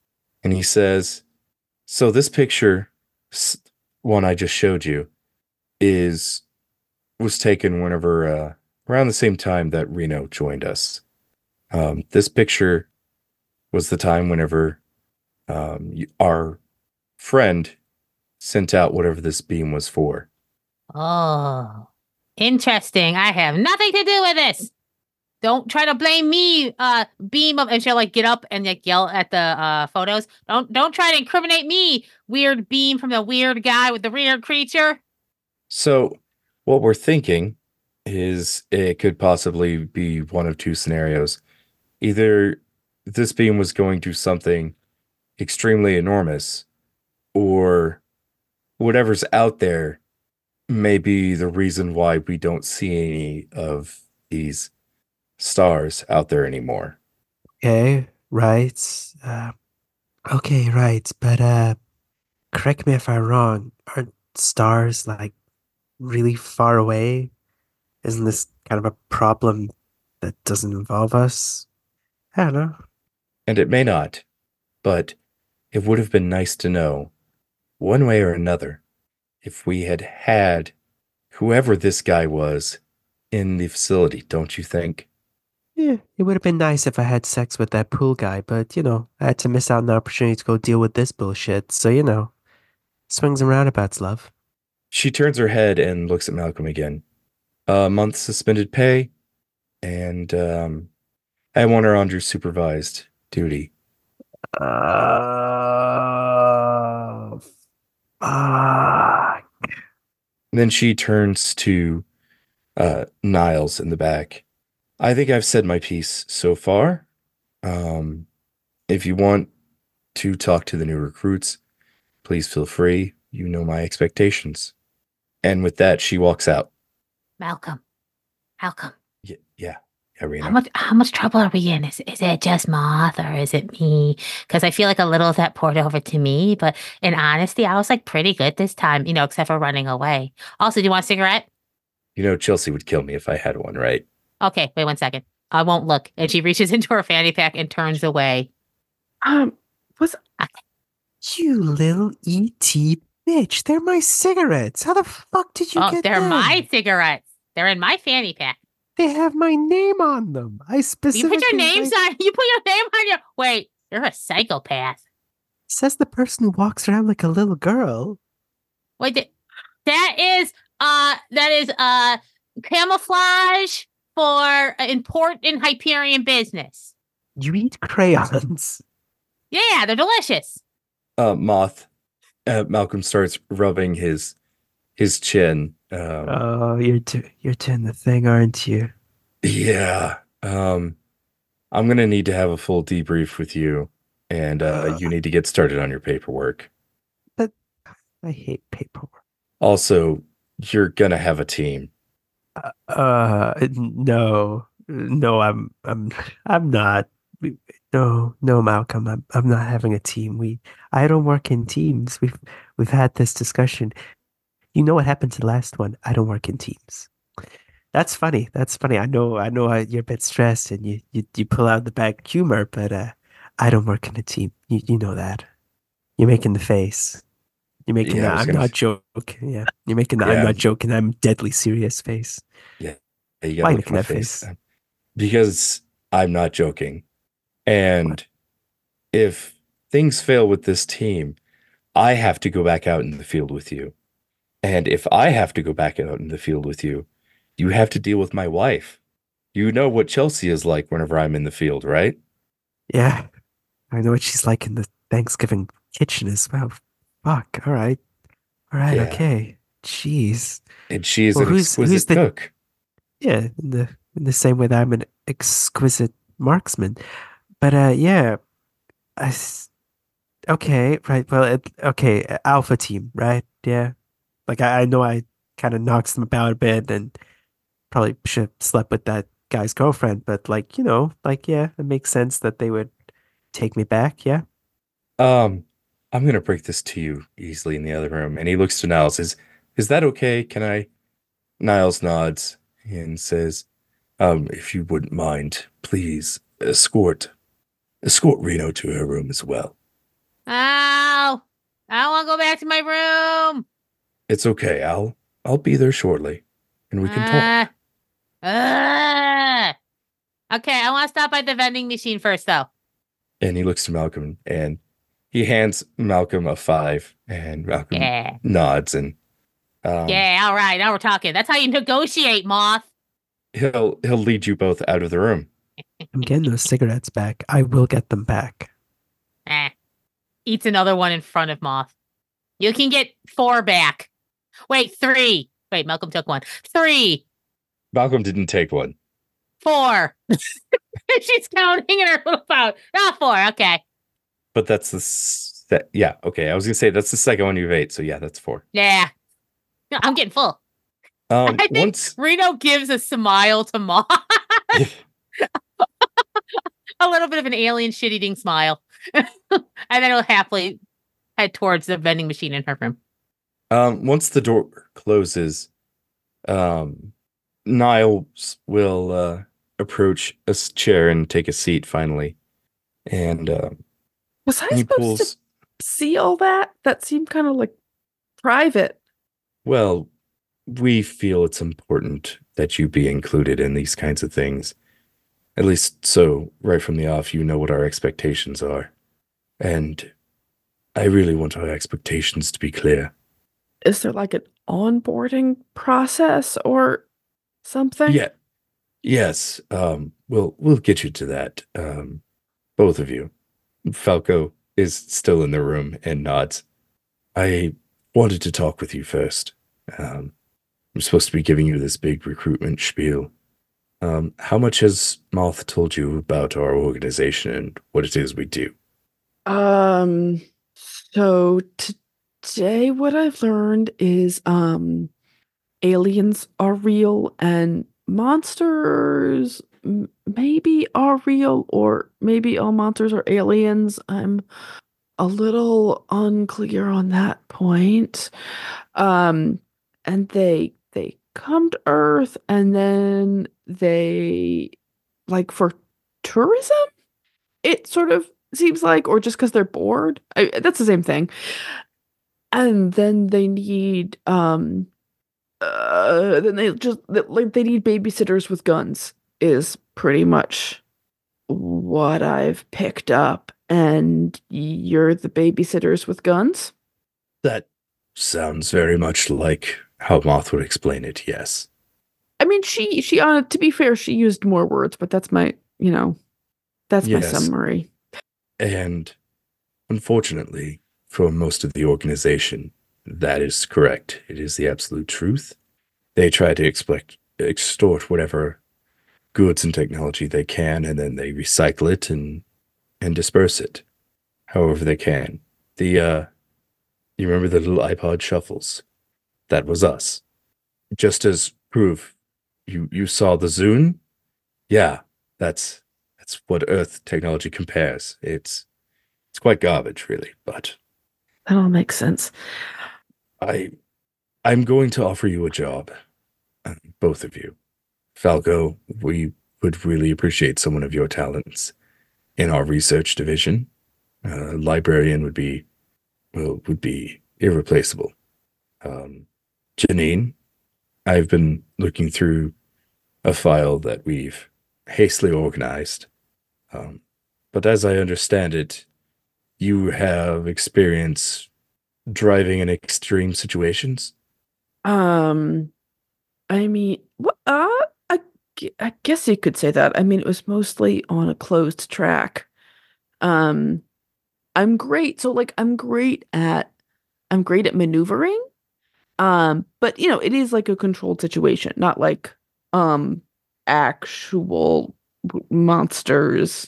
And he says, so this picture, one I just showed you, is was taken whenever uh, around the same time that Reno joined us. Um, this picture was the time whenever um, our friend sent out whatever this beam was for. Oh, interesting. I have nothing to do with this. Don't try to blame me, uh, beam up, and she'll like get up and like yell at the uh photos. Don't don't try to incriminate me, weird beam from the weird guy with the weird creature. So what we're thinking is it could possibly be one of two scenarios. Either this beam was going to something extremely enormous, or whatever's out there may be the reason why we don't see any of these stars out there anymore. Okay, right. Uh, okay, right. But uh, correct me if I'm wrong. Aren't stars like really far away? Isn't this kind of a problem that doesn't involve us? I don't know. And it may not, but it would have been nice to know, one way or another, if we had had whoever this guy was in the facility, don't you think? Yeah, it would have been nice if I had sex with that pool guy, but, you know, I had to miss out on the opportunity to go deal with this bullshit. So, you know, swings and roundabouts, love. She turns her head and looks at Malcolm again. A month suspended pay, and um, I want her under supervised duty. Uh, fuck. Then she turns to uh, Niles in the back. I think I've said my piece so far. Um, if you want to talk to the new recruits, please feel free. You know my expectations. And with that, she walks out. Malcolm, Malcolm. Yeah, yeah, yeah, Reno. How much how much trouble are we in? Is is it just Moth or is it me? Because I feel like a little of that poured over to me, but in honesty, I was like pretty good this time, you know, except for running away. Also, do you want a cigarette? You know, Chelsea would kill me if I had one, right? Okay, wait one second. I won't look. And she reaches into her fanny pack and turns away. Um, was You little E T bitch. They're my cigarettes. How the fuck did you oh, get they're them? my cigarettes. They're in my fanny pack. They have my name on them. I You specifically... put your names like, on. You put your name on your. Wait, you're a psychopath. Says the person who walks around like a little girl. Wait, th- that is uh, that is uh, camouflage for uh, important Hyperion business. You eat crayons. Yeah, they're delicious. Uh, Moth. Uh, Malcolm starts rubbing his his chin. Um, Oh, you're do- you're doing the thing, aren't you? yeah. Um, I'm gonna need to have a full debrief with you, and uh, you need to get started on your paperwork. I hate paperwork. Also, you're gonna have a team. Uh, no, no, I'm, I'm, I'm not. No, no, Malcolm, I'm, I'm not having a team. We, I don't work in teams. We've, we've had this discussion. You know what happened to the last one? I don't work in teams. That's funny. That's funny. I know, I know you're a bit stressed and you, you, you pull out the bad humor, but uh, I don't work in a team. You, you know that. You're making the face. You're making Yeah, I that was I'm gonna not s- joking. Yeah. You're making that I'm Yeah. not joking. I'm deadly serious face. Yeah, you Why you gotta look at making my that face. face? Because I'm not joking. And if things fail with this team, I have to go back out in the field with you. And if I have to go back out in the field with you, you have to deal with my wife. You know what Chelsea is like whenever I'm in the field, right? Yeah. I know what she's like in the Thanksgiving kitchen as well. Fuck. All right. All right. Yeah. Okay. Jeez. And she is Well, an who's- exquisite who's the- cook. Yeah. In the in the same way that I'm an exquisite marksman. But uh, yeah. I. s- Okay. Right. Well. It, okay. uh, Alpha team. Right. Yeah. Like I, I know I kind of knocks them about a bit and probably should have slept with that guy's girlfriend. But like you know, like yeah, it makes sense that they would take me back. Yeah. Um, I'm gonna break this to you easily in the other room. And he looks to Niles. Is is that okay? Can I? Niles nods and says, um, if you wouldn't mind, please escort escort Reno to her room as well. Ow! I want to go back to my room. It's okay. I'll I'll be there shortly, and we can talk. Uh, uh. Okay, I want to stop at the vending machine first, though. And he looks to Malcolm, and he hands Malcolm a five, and Malcolm Yeah. nods, and um, Yeah, all right. Now we're talking. That's how you negotiate, Moth. he'll he'll lead you both out of the room. I'm getting those cigarettes back. I will get them back. Eh. Eats another one in front of Moth. You can get four back. Wait, three. Wait, Malcolm took one. Three. Malcolm didn't take one, Four. She's counting in her little pouch. Ah, four. Okay. but that's the se- yeah. Okay, I was gonna say that's the second one you've ate, so yeah, that's four. Yeah. No, I'm getting full. Um, I think once Reno gives a smile to Moth. A little bit of an alien shit-eating smile. And then he'll happily head towards the vending machine in her room. um once the door closes, um, Niles will uh, approach a s- chair and take a seat finally, and um, Was I he supposed pulls. to see all that? That seemed kind of like private. Well, we feel it's important that you be included in these kinds of things. At least so, right from the off, you know what our expectations are. And I really want our expectations to be clear. Is there like an onboarding process or something? Yeah. Yes. Um, we'll we'll get you to that. Um, both of you. Falco is still in the room and nods. I wanted to talk with you first. Um, I'm supposed to be giving you this big recruitment spiel. Um, how much has Moth told you about our organization and what it is we do? Um, so today what I've learned is um aliens are real and monsters m- maybe are real, or maybe all monsters are aliens. I'm a little unclear on that point. Um, and they they come to Earth and then they, like, for tourism, it sort of seems like, or just because they're bored. I, that's the same thing. And then they need um uh then they just like they need babysitters with guns is pretty much what I've picked up. And you're the babysitters with guns? That sounds very much like how Moth would explain it, yes. I mean, she she on to be fair, she used more words, but that's my, you know, that's my Yes. summary. And unfortunately, for most of the organization, that is correct. It is the absolute truth. They try to expect, extort whatever goods and technology they can, and then they recycle it and and disperse it however they can. The uh you remember the little iPod shuffles? That was us. Just as proof, you you saw the Zune? Yeah, that's that's what Earth technology compares. It's it's quite garbage, really, but That all makes sense. I I'm going to offer you a job. uh, Both of you. Falco, we would really appreciate someone of your talents in our research division. Uh, librarian would be, well, would be irreplaceable. Um, Janine, I've been looking through a file that we've hastily organized. Um, but as I understand it, you have experience driving in extreme situations. Um, I mean, what? Uh, I, gu- I guess you could say that. I mean, it was mostly on a closed track. Um, I'm great. So, like, I'm great at, I'm great at maneuvering. Um, but you know, it is like a controlled situation, not like um actual w- monsters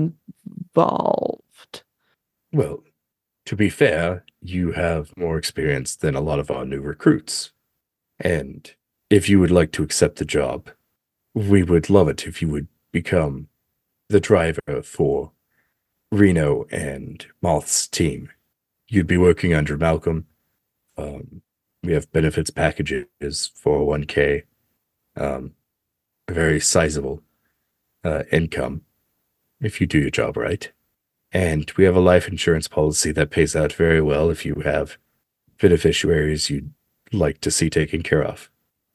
involved. Well, to be fair, you have more experience than a lot of our new recruits. And if you would like to accept the job, we would love it if you would become the driver for Reno and Moth's team. You'd be working under Malcolm. Um, we have benefits packages, four oh one k, um, a very sizable uh, income if you do your job right. And we have a life insurance policy that pays out very well if you have beneficiaries you'd like to see taken care of.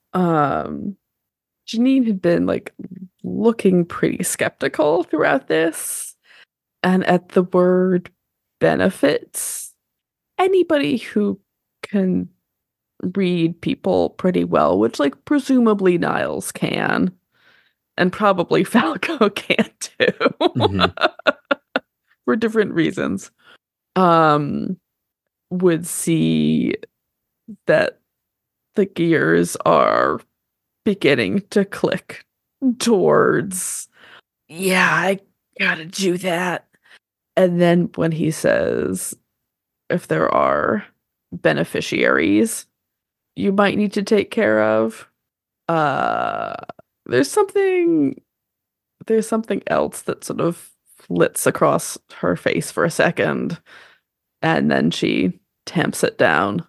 Um, Janine had been like looking pretty skeptical throughout this. And at the word benefits, anybody who can read people pretty well, which like presumably Niles can, and probably Falco can too, Mhm. for different reasons, um, would see that the gears are beginning to click towards, yeah, I gotta do that. And then when he says, if there are beneficiaries you might need to take care of, uh, there's something, there's something else that sort of flits across her face for a second, and then she tamps it down,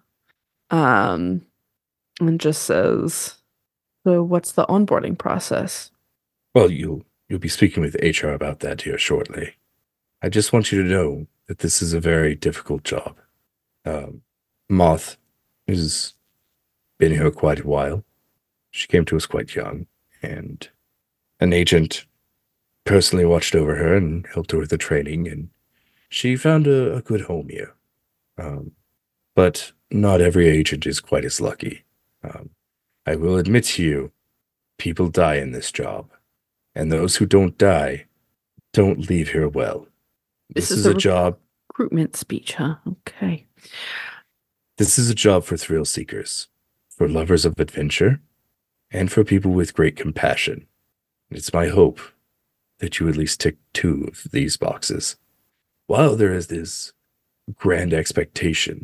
um, and just says, so what's the onboarding process? Well, you'll you'll be speaking with H R about that here shortly. I just want you to know that this is a very difficult job. Um, Moth has been here quite a while. She came to us quite young, and an agent personally watched over her and helped her with the training, and she found a, a good home here. Um, but not every agent is quite as lucky. Um, I will admit to you, people die in this job, and those who don't die don't leave here well. This, This is is a a job. Recruitment speech, huh? Okay. This is a job for thrill seekers, for lovers of adventure, and for people with great compassion. It's my hope that you at least tick two of these boxes. While there is this grand expectation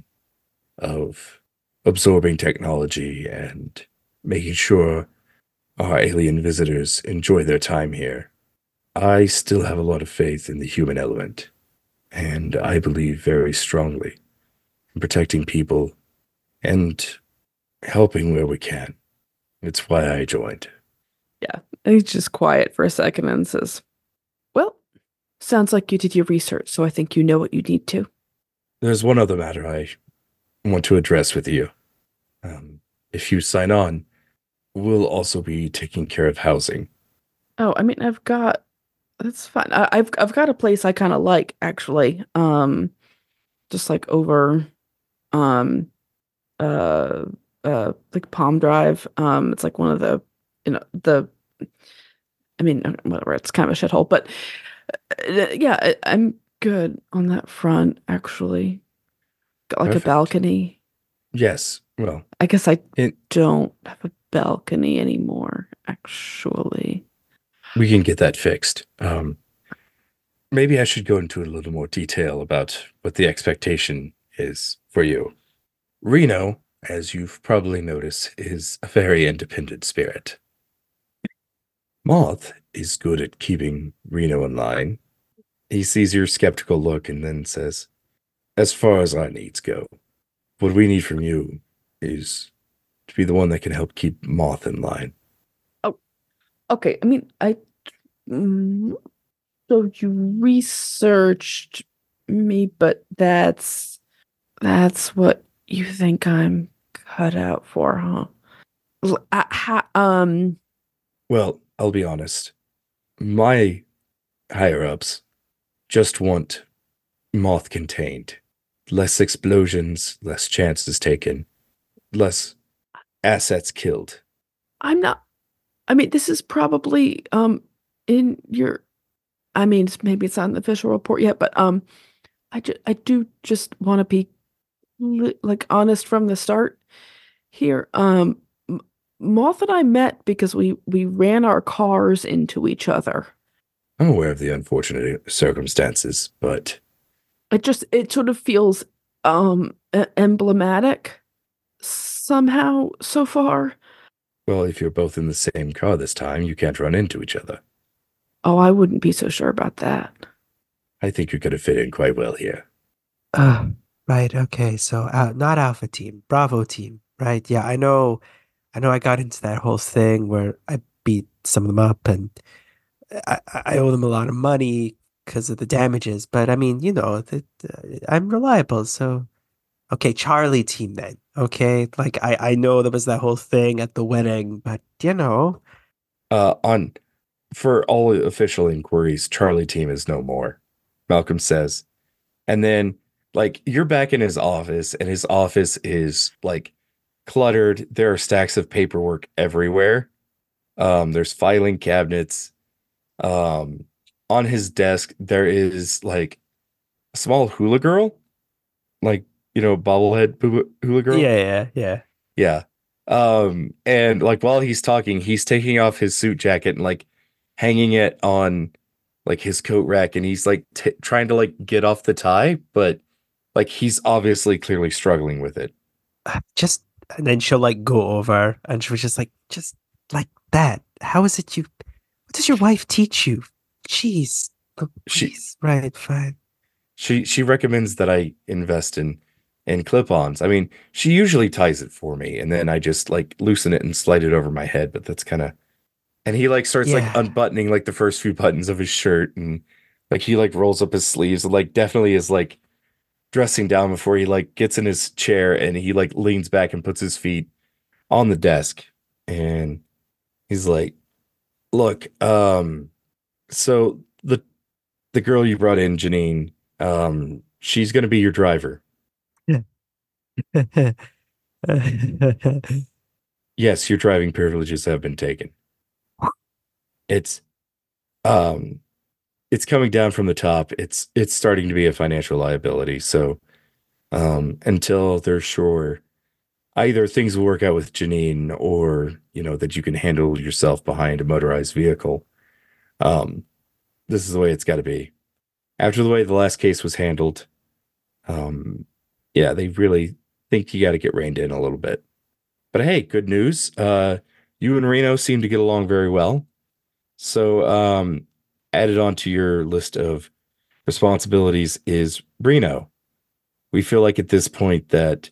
of absorbing technology and making sure our alien visitors enjoy their time here, I still have a lot of faith in the human element, and I believe very strongly in protecting people and helping where we can. It's why I joined. And he's just quiet for a second and says, well, sounds like you did your research, so I think you know what you need to. There's one other matter I want to address with you. Um, if you sign on, we'll also be taking care of housing. Oh, I mean, I've got, that's fine. I, I've I've got a place I kind of like, actually. Um, just like over, um, uh, uh, like Palm Drive. Um, it's like one of the, you know, the, I mean, uh, whatever. It's kind of a shithole, but uh, yeah, I, I'm good on that front, actually. Got like Perfect. a balcony. Yes, well, I guess I it, don't have a balcony anymore, actually. we can get that fixed. Um, maybe I should go into a little more detail about what the expectation is for you. Reno, as you've probably noticed, is a very independent spirit. Moth is good at keeping Reno in line. He sees your skeptical look and then says, as far as our needs go, what we need from you is to be the one that can help keep Moth in line. Okay, I mean, I. mm, So you researched me, but that's that's what you think I'm cut out for, huh? L- I- ha- um. Well, I'll be honest. My higher ups just want Moth contained. Less explosions, less chances taken, less assets killed. I'm not. I mean, this is probably um in your. I mean, it's- maybe it's not in the official report yet, but um, I ju- I do just want to be li- like honest from the start here. Um, M- Moth and I met because we we ran our cars into each other. I'm aware of the unfortunate circumstances, but It just it sort of feels um e- emblematic somehow so far. well, if you're both in the same car this time, you can't run into each other. Oh, I wouldn't be so sure about that. I think you're going to fit in quite well here. Uh, right. Okay. So, uh, not Alpha Team, Bravo Team. Right. Yeah. I know. I know. I got into that whole thing where I beat some of them up, and I, I owe them a lot of money because of the damages. But I mean, you know, that uh, I'm reliable. So, okay, Charlie team then. Okay, like I I know there was that whole thing at the wedding, but you know, Uh, on for all official inquiries, Charlie team is no more. Malcolm says, and then like you're back in his office, and his office is like cluttered. There are stacks of paperwork everywhere. Um, there's filing cabinets. Um, on his desk there is like a small hula girl, like you know, bobblehead hula hula girl. yeah, yeah, yeah. Yeah. Um, and like while he's talking, he's taking off his suit jacket and like hanging it on like his coat rack, and he's like t- trying to like get off the tie, but like he's obviously clearly struggling with it. Uh, Just and then she'll like go over, and she was just like, just like that. How is it you? What does your wife teach you? Jeez, look, She please, right, fine. she she recommends that I invest in in clip-ons. I mean, she usually ties it for me, and then I just like loosen it and slide it over my head, but that's kind of and he like starts like Yeah. unbuttoning like the first few buttons of his shirt, and like he like rolls up his sleeves and like definitely is like dressing down before he like gets in his chair, and he like leans back and puts his feet on the desk, and he's like, look, um so the the girl you brought in, Janine, um she's going to be your driver. Yes, your driving privileges have been taken. It's um it's coming down from the top. It's it's starting to be a financial liability. So um until they're sure either things will work out with Janine, or you know that you can handle yourself behind a motorized vehicle, um this is the way it's got to be. After the way the last case was handled, um yeah, they really think you got to get reined in a little bit. But hey, good news. Uh you and Reno seem to get along very well. So um added onto your list of responsibilities is Reno. We feel like at this point that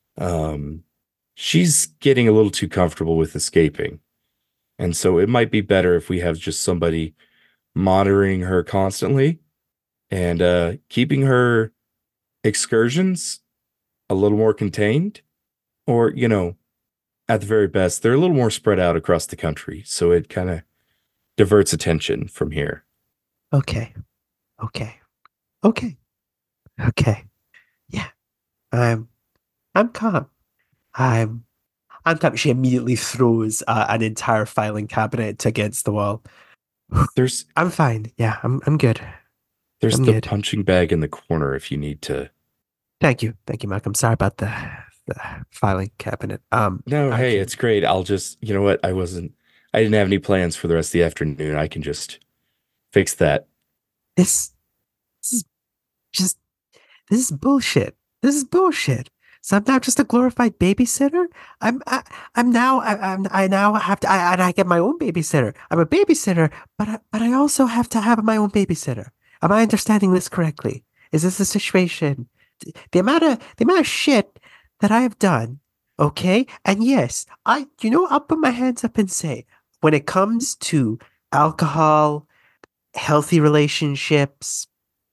um she's getting a little too comfortable with escaping. And so it might be better if we have just somebody monitoring her constantly, and uh, keeping her excursions a little more contained, or, you know, at the very best, they're a little more spread out across the country. So it kind of diverts attention from here. Okay, okay, okay, okay. Yeah, I'm, I'm calm. I'm, I'm calm. She immediately throws uh, an entire filing cabinet against the wall. There's I'm fine. Yeah, I'm, I'm good. there's I'm the good. punching bag in the corner if you need to. Thank you, thank you, Malcolm. Sorry about the, the filing cabinet. Um, No, I hey, can- it's great. I'll just, you know what? I wasn't, I didn't have any plans for the rest of the afternoon. I can just fix that. this, this is just this is bullshit. This is bullshit. So I'm now just a glorified babysitter. I'm I, I'm now I, I'm I now have to I, and I get my own babysitter. I'm a babysitter, but I, but I also have to have my own babysitter. Am I understanding this correctly? Is this the situation? The amount of the amount of shit that I have done. Okay, and yes, I you know I'll put my hands up and say when it comes to alcohol, healthy relationships,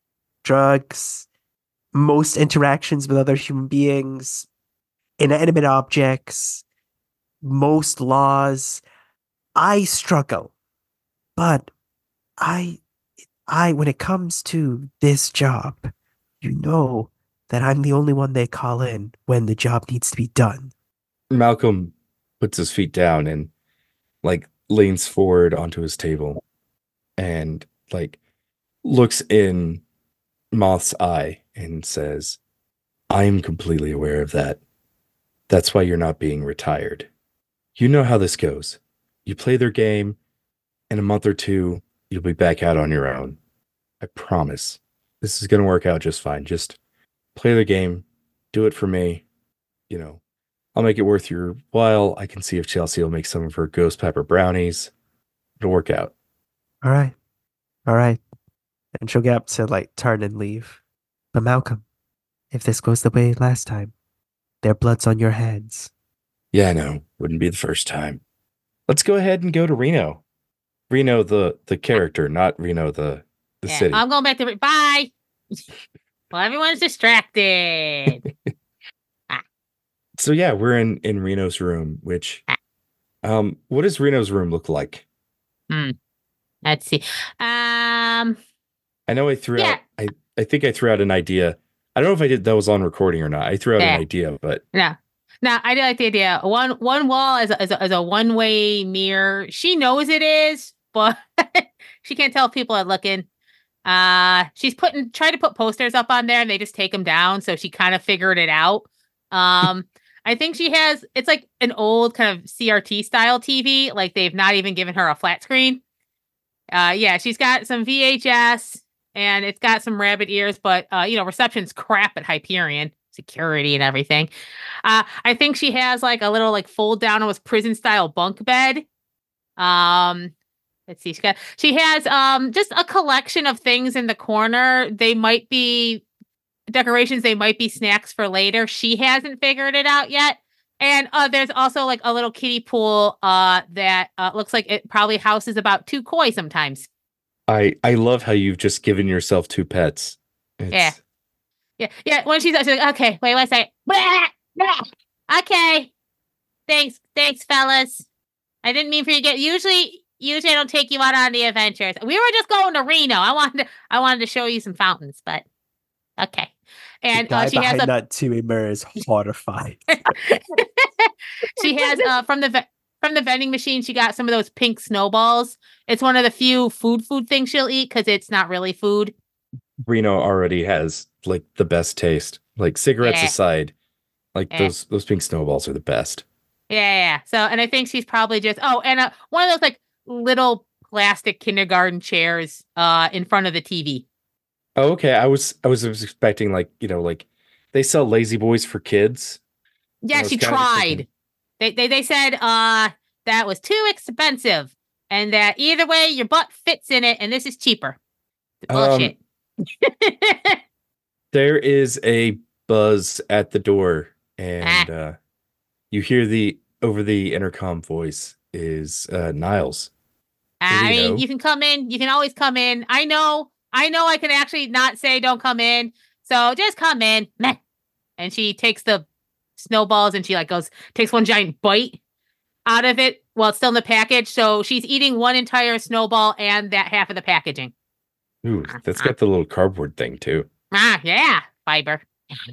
drugs, most interactions with other human beings, inanimate objects, most laws, I struggle. But I, I, when it comes to this job, you know that I'm the only one they call in when the job needs to be done. Malcolm puts his feet down and like leans forward onto his table and like looks in Moth's eye and says, I am completely aware of that. That's why you're not being retired. You know how this goes. You play their game, in a month or two, you'll be back out on your own. I promise. This is going to work out just fine. Just play the game, do it for me. You know, I'll make it worth your while. I can see if Chelsea will make some of her ghost pepper brownies. It'll work out. All right. All right. And she'll get up to like turn and leave. But Malcolm, if this goes the way last time, their blood's on your hands. Yeah, I know. Wouldn't be the first time. Let's go ahead and go to Reno. Reno, the the character, not Reno, the the Yeah, city. I'm going back to bye. Well, everyone's distracted. So yeah, we're in in Reno's room. Which, um, what does Reno's room look like? Hmm. Let's see. Um. I know I threw Yeah. out. I I think I threw out an idea. I don't know if I did that was on recording or not. I threw out Yeah. an idea, but No. No, I do like the idea. One one wall is a, is a, is a one way mirror. She knows it is, but she can't tell if people are looking. Uh, she's putting trying to put posters up on there, and they just take them down. So she kind of figured it out. Um, I think she has. It's like an old kind of C R T style T V. Like they've not even given her a flat screen. Uh, yeah, she's got some V H S, and it's got some rabbit ears, but uh, you know, reception's crap at Hyperion. Security and everything. Uh, I think she has like a little like fold down with prison style bunk bed. Um, let's see. She got she has um just a collection of things in the corner. They might be decorations. They might be snacks for later. She hasn't figured it out yet. And uh, there's also like a little kiddie pool uh that uh, looks like it probably houses about two koi sometimes. I I love how you've just given yourself two pets. It's, Yeah. Yeah, yeah. When she's, she's like, okay, wait, one second. Blah, blah. Okay, thanks, thanks, fellas. I didn't mean for you to get. Usually, usually I don't take you out on the adventures. We were just going to Reno. I wanted, to, I wanted to show you some fountains, but okay. And the guy uh, she has behind a. that two mirror is horrified. She has uh from the ve- from the vending machine. She got some of those pink snowballs. It's one of the few food food things she'll eat because it's not really food. Reno already has like the best taste. Like cigarettes Yeah. aside, like Yeah. those those pink snowballs are the best. Yeah, yeah, yeah. So, and I think she's probably just oh, and uh, one of those like little plastic kindergarten chairs uh in front of the T V. Oh, okay. I was I was expecting like, you know, like they sell lazy boys for kids. Yeah, I was she kinda just thinking- tried. They, they they said uh that was too expensive, and that either way your butt fits in it, and this is cheaper. Bullshit. There is a buzz at the door, and uh, you hear the over the intercom voice is uh, Niles. I mean, Reno. you can come in. You can always come in. I know. I know. I can actually not say don't come in. So just come in. Meh. And she takes the snowballs and she like goes takes one giant bite out of it while it's still in the package. So she's eating one entire snowball and that half of the packaging. Ooh, that's got the little cardboard thing too. Ah, yeah, fiber.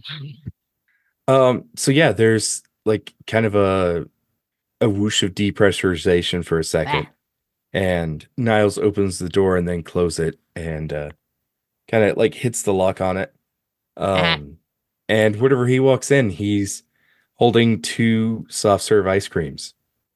Um, so yeah, there's like kind of a a whoosh of depressurization for a second, Ah. and Niles opens the door and then close it and uh, kind of like hits the lock on it. Um, Uh-huh. and whenever he walks in, he's holding two soft serve ice creams.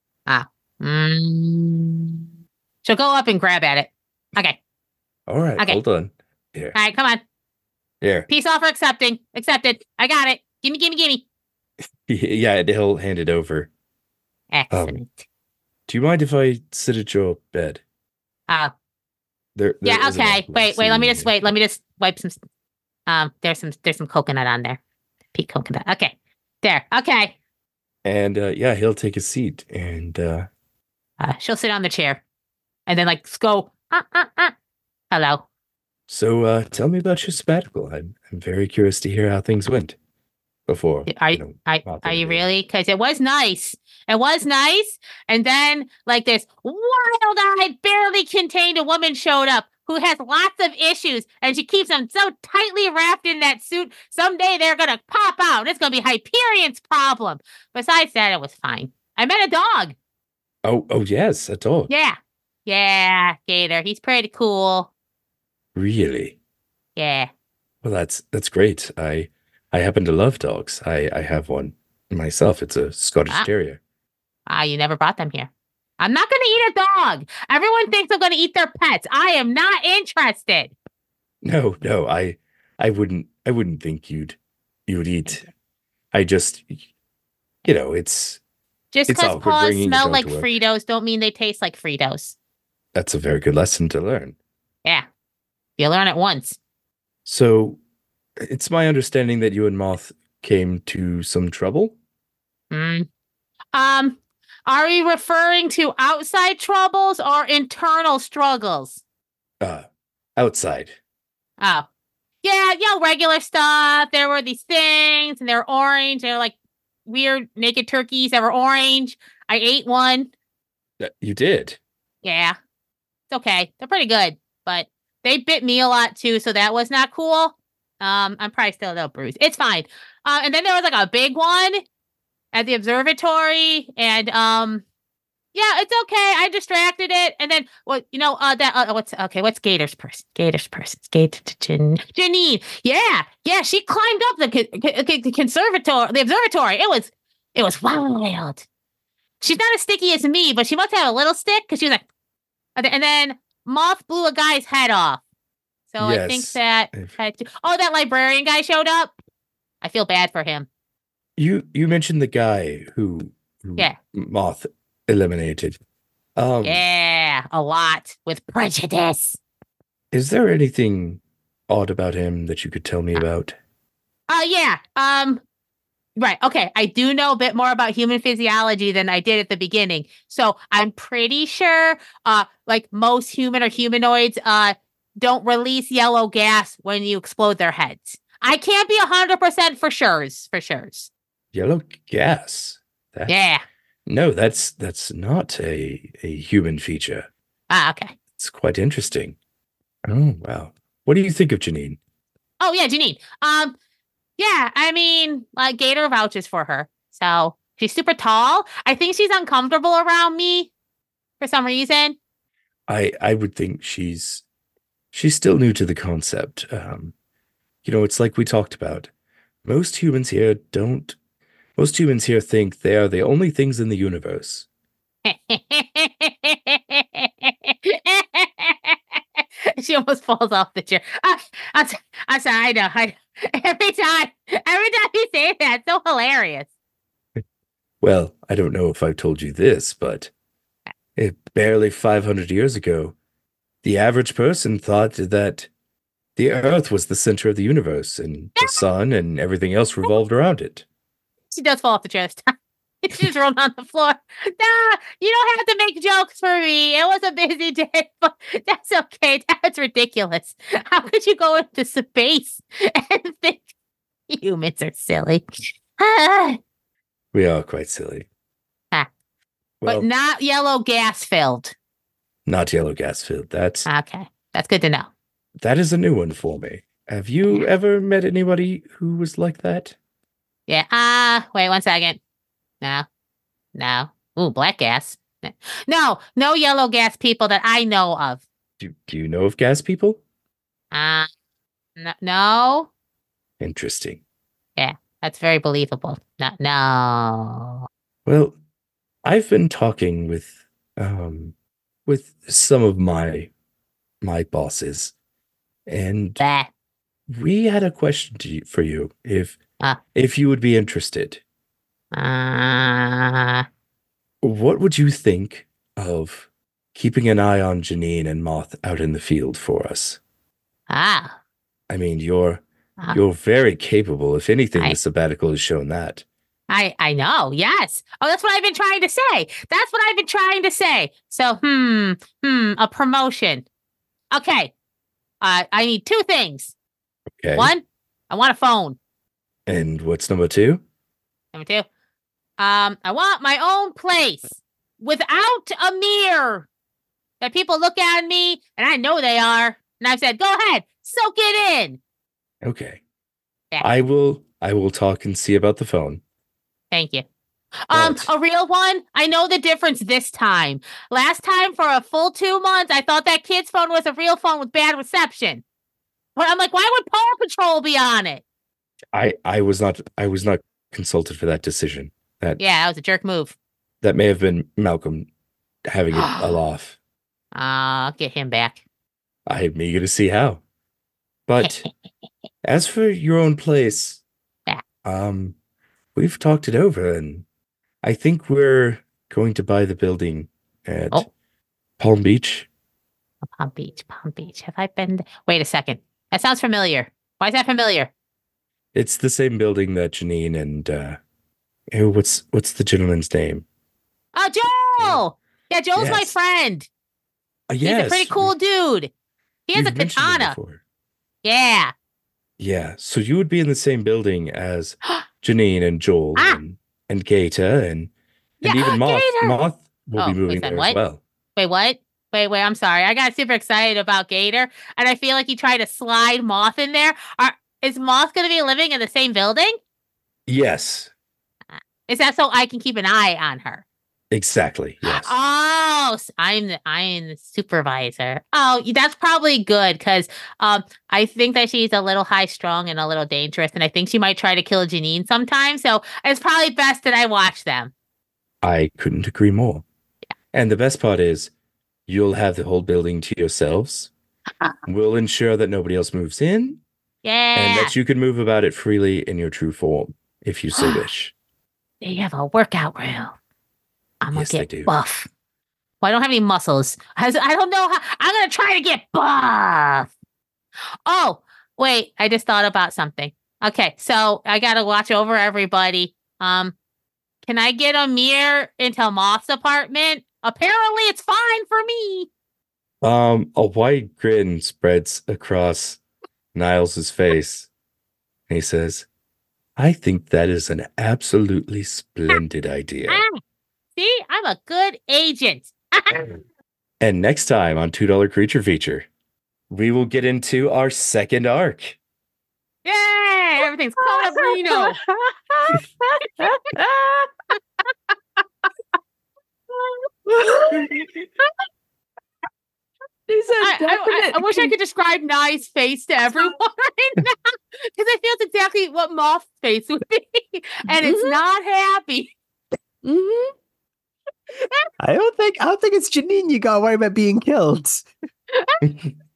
Mm. She'll go up and grab at it. Okay. All right, Okay. hold on. Here, All right, come on. here. Peace offer accepting. Accepted. I got it. Gimme, gimme, gimme. Yeah, he'll hand it over. Excellent. Do you mind if I sit at your bed? Oh, There, there yeah, isn't okay. a- Wait, wait, let me seating just here. wait. Let me just wipe some um there's some there's some coconut on there. Pink coconut. Okay. There. Okay. And uh, yeah, he'll take a seat and uh, Uh, she'll sit on the chair. And then like go uh, uh, uh. Hello. so uh, tell me about your sabbatical. I'm I'm very curious to hear how things went before. Are you know, I, Not are you really. really? Because it was nice. It was nice. And then, like, this wild eyed, barely contained a woman showed up who has lots of issues. And she keeps them so tightly wrapped in that suit. Someday they're going to pop out. It's going to be Hyperion's problem. Besides that, it was fine. I met a dog. Oh, oh yes, a dog. Yeah. Yeah, Gator. He's pretty cool. Really? Yeah. Well, that's that's great. I I happen to love dogs. I I have one myself. It's a Scottish Ah. Terrier. Ah, you never brought them here. I'm not going to eat a dog. Everyone thinks I'm going to eat their pets. I am not interested. No, no, I I wouldn't I wouldn't think you'd you would eat. I just you know, it's Just It's because awkward paws bringing your smell dog like to work. Fritos don't mean they taste like Fritos. that's a very good lesson to learn. Yeah. You learn it once. So, it's my understanding that you and Moth came to some trouble. Hmm. Um, are you referring to outside troubles or internal struggles? Uh, outside. Oh. Yeah, you know, regular stuff. There were these things, and they were orange. They were like weird naked turkeys that were orange. I ate one. Uh, You did. Yeah. It's okay. They're pretty good, but they bit me a lot too, so that was not cool. Um, I'm probably still a little bruised. It's fine. Uh, and then there was like a big one at the observatory, and um, yeah, it's okay. I distracted it, and then what? You know, uh, that uh, what's okay? What's Gator's person? Gator's person. Gator Jan- Janine. Yeah, yeah. She climbed up the co- co- the conservatory, the observatory. It was, it was wild. She's not as sticky as me, but she must have a little stick because she was like, and then Moth blew a guy's head off. So I think Yes. that If- had to- oh, that librarian guy showed up. I feel bad for him. You you mentioned the guy who, who Yeah. Moth eliminated. Um, Yeah, a lot with prejudice. Is there anything odd about him that you could tell me about? Uh yeah. Um right. Okay. I do know a bit more about human physiology than I did at the beginning. So I'm pretty sure uh like most human or humanoids uh don't release yellow gas when you explode their heads. I can't be a hundred percent for sure's for sure's. Yellow gas. That, Yeah. No, that's that's not a a human feature. Ah, okay. It's quite interesting. Oh wow. What do you think of Janine? Oh yeah, Janine. Um, yeah, I mean, uh, Gator vouches for her. So she's super tall. I think she's uncomfortable around me for some reason. I I would think she's she's still new to the concept. Um, you know, it's like we talked about. Most humans here don't. Most humans here think they are the only things in the universe. She almost falls off the chair. Uh, I'm, so- I'm sorry. I know. I, every time, every time you say that, it's so hilarious. Well, I don't know if I've told you this, but it, barely five hundred years ago, the average person thought that the Earth was the center of the universe, and the sun and everything else revolved around it. She does fall off the chair this time. She just rolled on the floor. Nah, you don't have to make jokes for me. It was a busy day, but that's okay. That's ridiculous. How could you go into space and think humans are silly? Ah, We are quite silly. Ah. Well, but not yellow gas filled. not yellow gas filled. That's Okay, that's good to know. that is a new one for me. Have you ever met anybody who was like that? Yeah. Ah, uh, wait one second. No, no. Ooh, black gas. No, no yellow gas people that I know of. Do, do you know of gas people? Uh, no, no. Interesting. That's very believable. No, no. Well, I've been talking with um with some of my my bosses, and Bah. we had a question to you, for you if Ah. if you would be interested. Uh, What would you think of keeping an eye on Janine and Moth out in the field for us? ah. I mean, you're Ah. you're very capable. If anything, I- the sabbatical has shown that. I I know. Yes. Oh, that's what I've been trying to say. That's what I've been trying to say. So, hmm, hmm, a promotion. Okay. Uh, I need two things. Okay. One, I want a phone. And what's number two? Number two, um, I want my own place without a mirror that people look at me and I know they are. And I've said, go ahead, soak it in. Okay. Yeah. I will I will talk and see about the phone. Thank you. Um, But- a real one. I know the difference this time. Last time for a full two months, I thought that kid's phone was a real phone with bad reception. But I'm like, why would Paw Patrol be on it? I I was not I was not consulted for that decision. That Yeah, that was a jerk move. that may have been Malcolm having it all off. I'll get him back. I'm eager to see how. But as for your own place, Yeah. um, we've talked it over, and I think we're going to buy the building at Oh. Palm Beach. Palm Beach, Palm Beach. Have I been? Th- Wait a second. That sounds familiar. Why is that familiar? It's the same building that Janine and uh, oh, what's what's the gentleman's name? Oh, Joel! Yeah, Joel's my Yes. friend. Uh, He's yes, a pretty cool dude. He has You've a mentioned him katana. before. Yeah. Yeah, so you would be in the same building as Janine and Joel Ah. and, and Gaeta and and Yeah, even Moth. Gator! Moth will be Oh, moving wait, there what? as well. Wait, what? Wait, wait, I'm sorry. I got super excited about Gator, and I feel like you tried to slide Moth in there. Are, is Moth going to be living in the same building? Yes, Is that so I can keep an eye on her? exactly. Yes. Oh, s- I'm the I'm the supervisor. Oh, that's probably good because um I think that she's a little high strung and a little dangerous, and I think she might try to kill Janine sometime. So it's probably best that I watch them. I couldn't agree more. And the best part is you'll have the whole building to yourselves. We'll ensure that nobody else moves in Yeah, and that you can move about it freely in your true form if you so wish. they have a workout room. I'm gonna Yes, they get do. buff. Well, I don't have any muscles. I, s- I don't know how. I'm gonna try to get buff. Oh, wait! I just thought about something. Okay, so I gotta watch over everybody. Um, can I get a mirror into Moth's apartment? Apparently, it's fine for me. Um, a wide grin spreads across Niles's face. And he says, I think that is an absolutely splendid idea. Ah, see, I'm a good agent. And next time on two dollar Creature Feature, we will get into our second arc. Yay! Everything's coming up, Reno. He said, I, I, I, I wish I definite- could describe Nye's face to everyone right now because I feel it's exactly what Moth's face would be, and it's Mhm. not happy. Mhm. I don't think I don't think it's Janine you gotta worry about being killed. I'm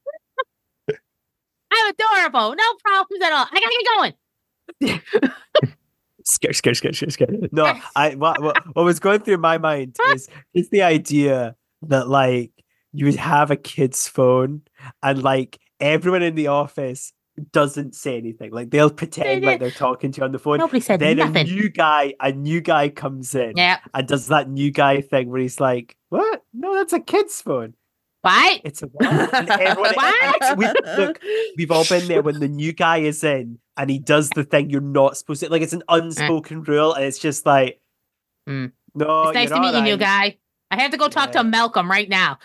adorable, no problems at all. I gotta get going. Scare, scare, scare, scare, scare. No, I what, what what was going through my mind is is the idea that like you would have a kid's phone and like everyone in the office doesn't say anything. Like they'll pretend like they're talking to you on the phone. Nobody said Then nothing. a new guy, a new guy comes in Yeah, and does that new guy thing where he's like, "What? No, that's a kid's phone. what? It's a what?" And everyone, What? and we, look, we've all been there when the new guy is in and he does the thing you're not supposed to. Like it's an unspoken rule, and it's just like, Mm. no, It's nice you're to meet you, new alright. guy. I have to go talk Yeah. to Malcolm right now.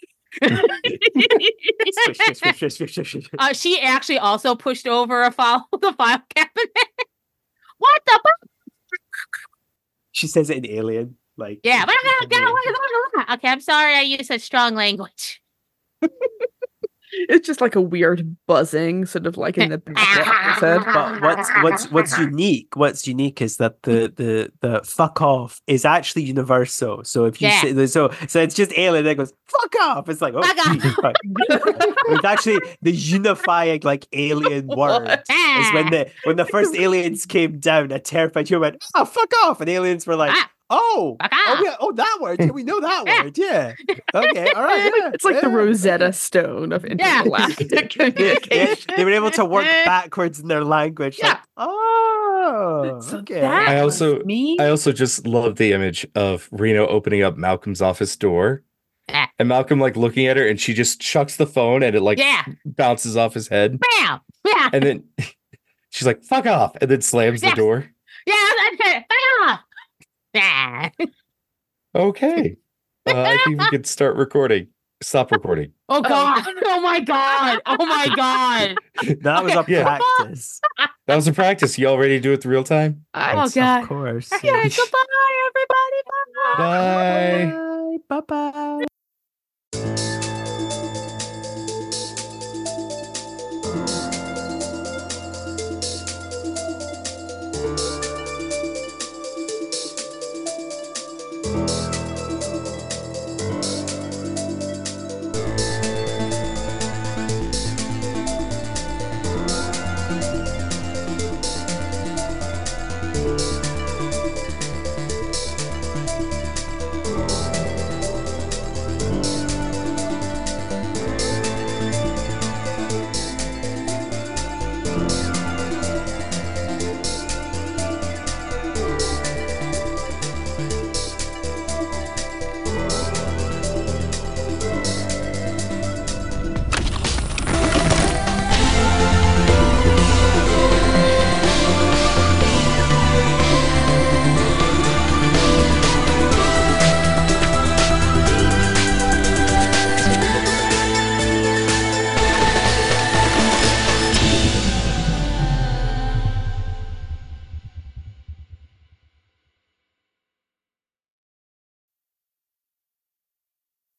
Swish, swish, swish, swish, swish, swish, swish. Uh, she actually also pushed over a file, the file cabinet. What the? fu- She says it in Alien, like Yeah. in the- Okay, I'm sorry I used such strong language. It's just like a weird buzzing, sort of like in the back of his head. But what's what's what's unique? What's unique is that the the the fuck off is actually universal. So if you Yeah. say so, so it's just Alien that goes fuck off. It's like oh, Fuck off. Jesus Christ. It's actually the unifying like alien word. Is when the when the first aliens came down, a terrified human went, oh fuck off, and aliens were like, Ah. oh, Fuck oh, off. yeah, oh that word, yeah, we know that Yeah. word, yeah, okay, all right, yeah, It's like the yeah. Rosetta Stone of Yeah. intergalactic Yeah, communication. they were able to work backwards in their language. Like, Yeah. oh, So okay. that I also- was me. I also just love the image of Reno opening up Malcolm's office door Ah. and Malcolm like looking at her and she just chucks the phone and it like Yeah. bounces off his head. Bam. Yeah. And then she's like, fuck off. And then slams the Yes. door. Yeah. That's it. Bam. Yeah. Okay. Uh, I think we could start recording. Stop recording. Oh God. Oh my God. Oh my God. That was a Yeah. practice. That was a practice. You all ready to do it the real time? I- Oh, Yes, God. Of course. Okay. Goodbye, everybody. Bye. Bye. Bye. Bye.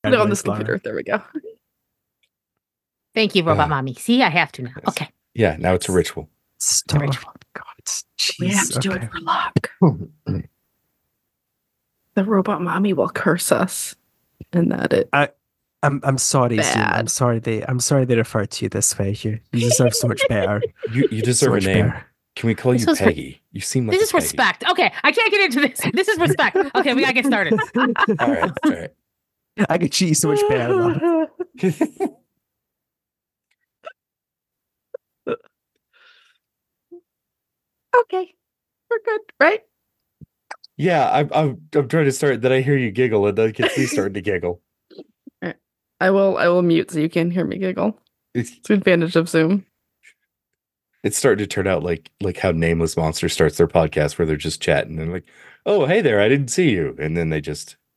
Put it on advice, this computer. Laura. There we go. Thank you, Robot Uh, Mommy. See, I have to now. yes. Okay. Yeah, now it's a ritual. Stop. ritual. God, We have jeez, to do okay. it for luck. The robot mommy will curse us, and that it. I'm I'm sorry, Zoom. I'm Bad. sorry they I'm sorry they referred to you this way. You you deserve so much better. You you So deserve a much name. better. Can we call This you was re- Peggy? You seem like This a is Peggy. respect. Okay, I can't get into this. This is respect. Okay, we gotta get started. All right, all right. I could treat you so much better, Laura. Okay, we're good, right? Yeah, I'm, I'm I'm trying to start. Then I hear you giggle, and then gets me starting to giggle. I will. I will mute so you can't hear me giggle. It's, It's the advantage of Zoom. it's starting to turn out like like how Nameless Monster starts their podcast, where they're just chatting and like, "Oh, hey there, I didn't see you," and then they just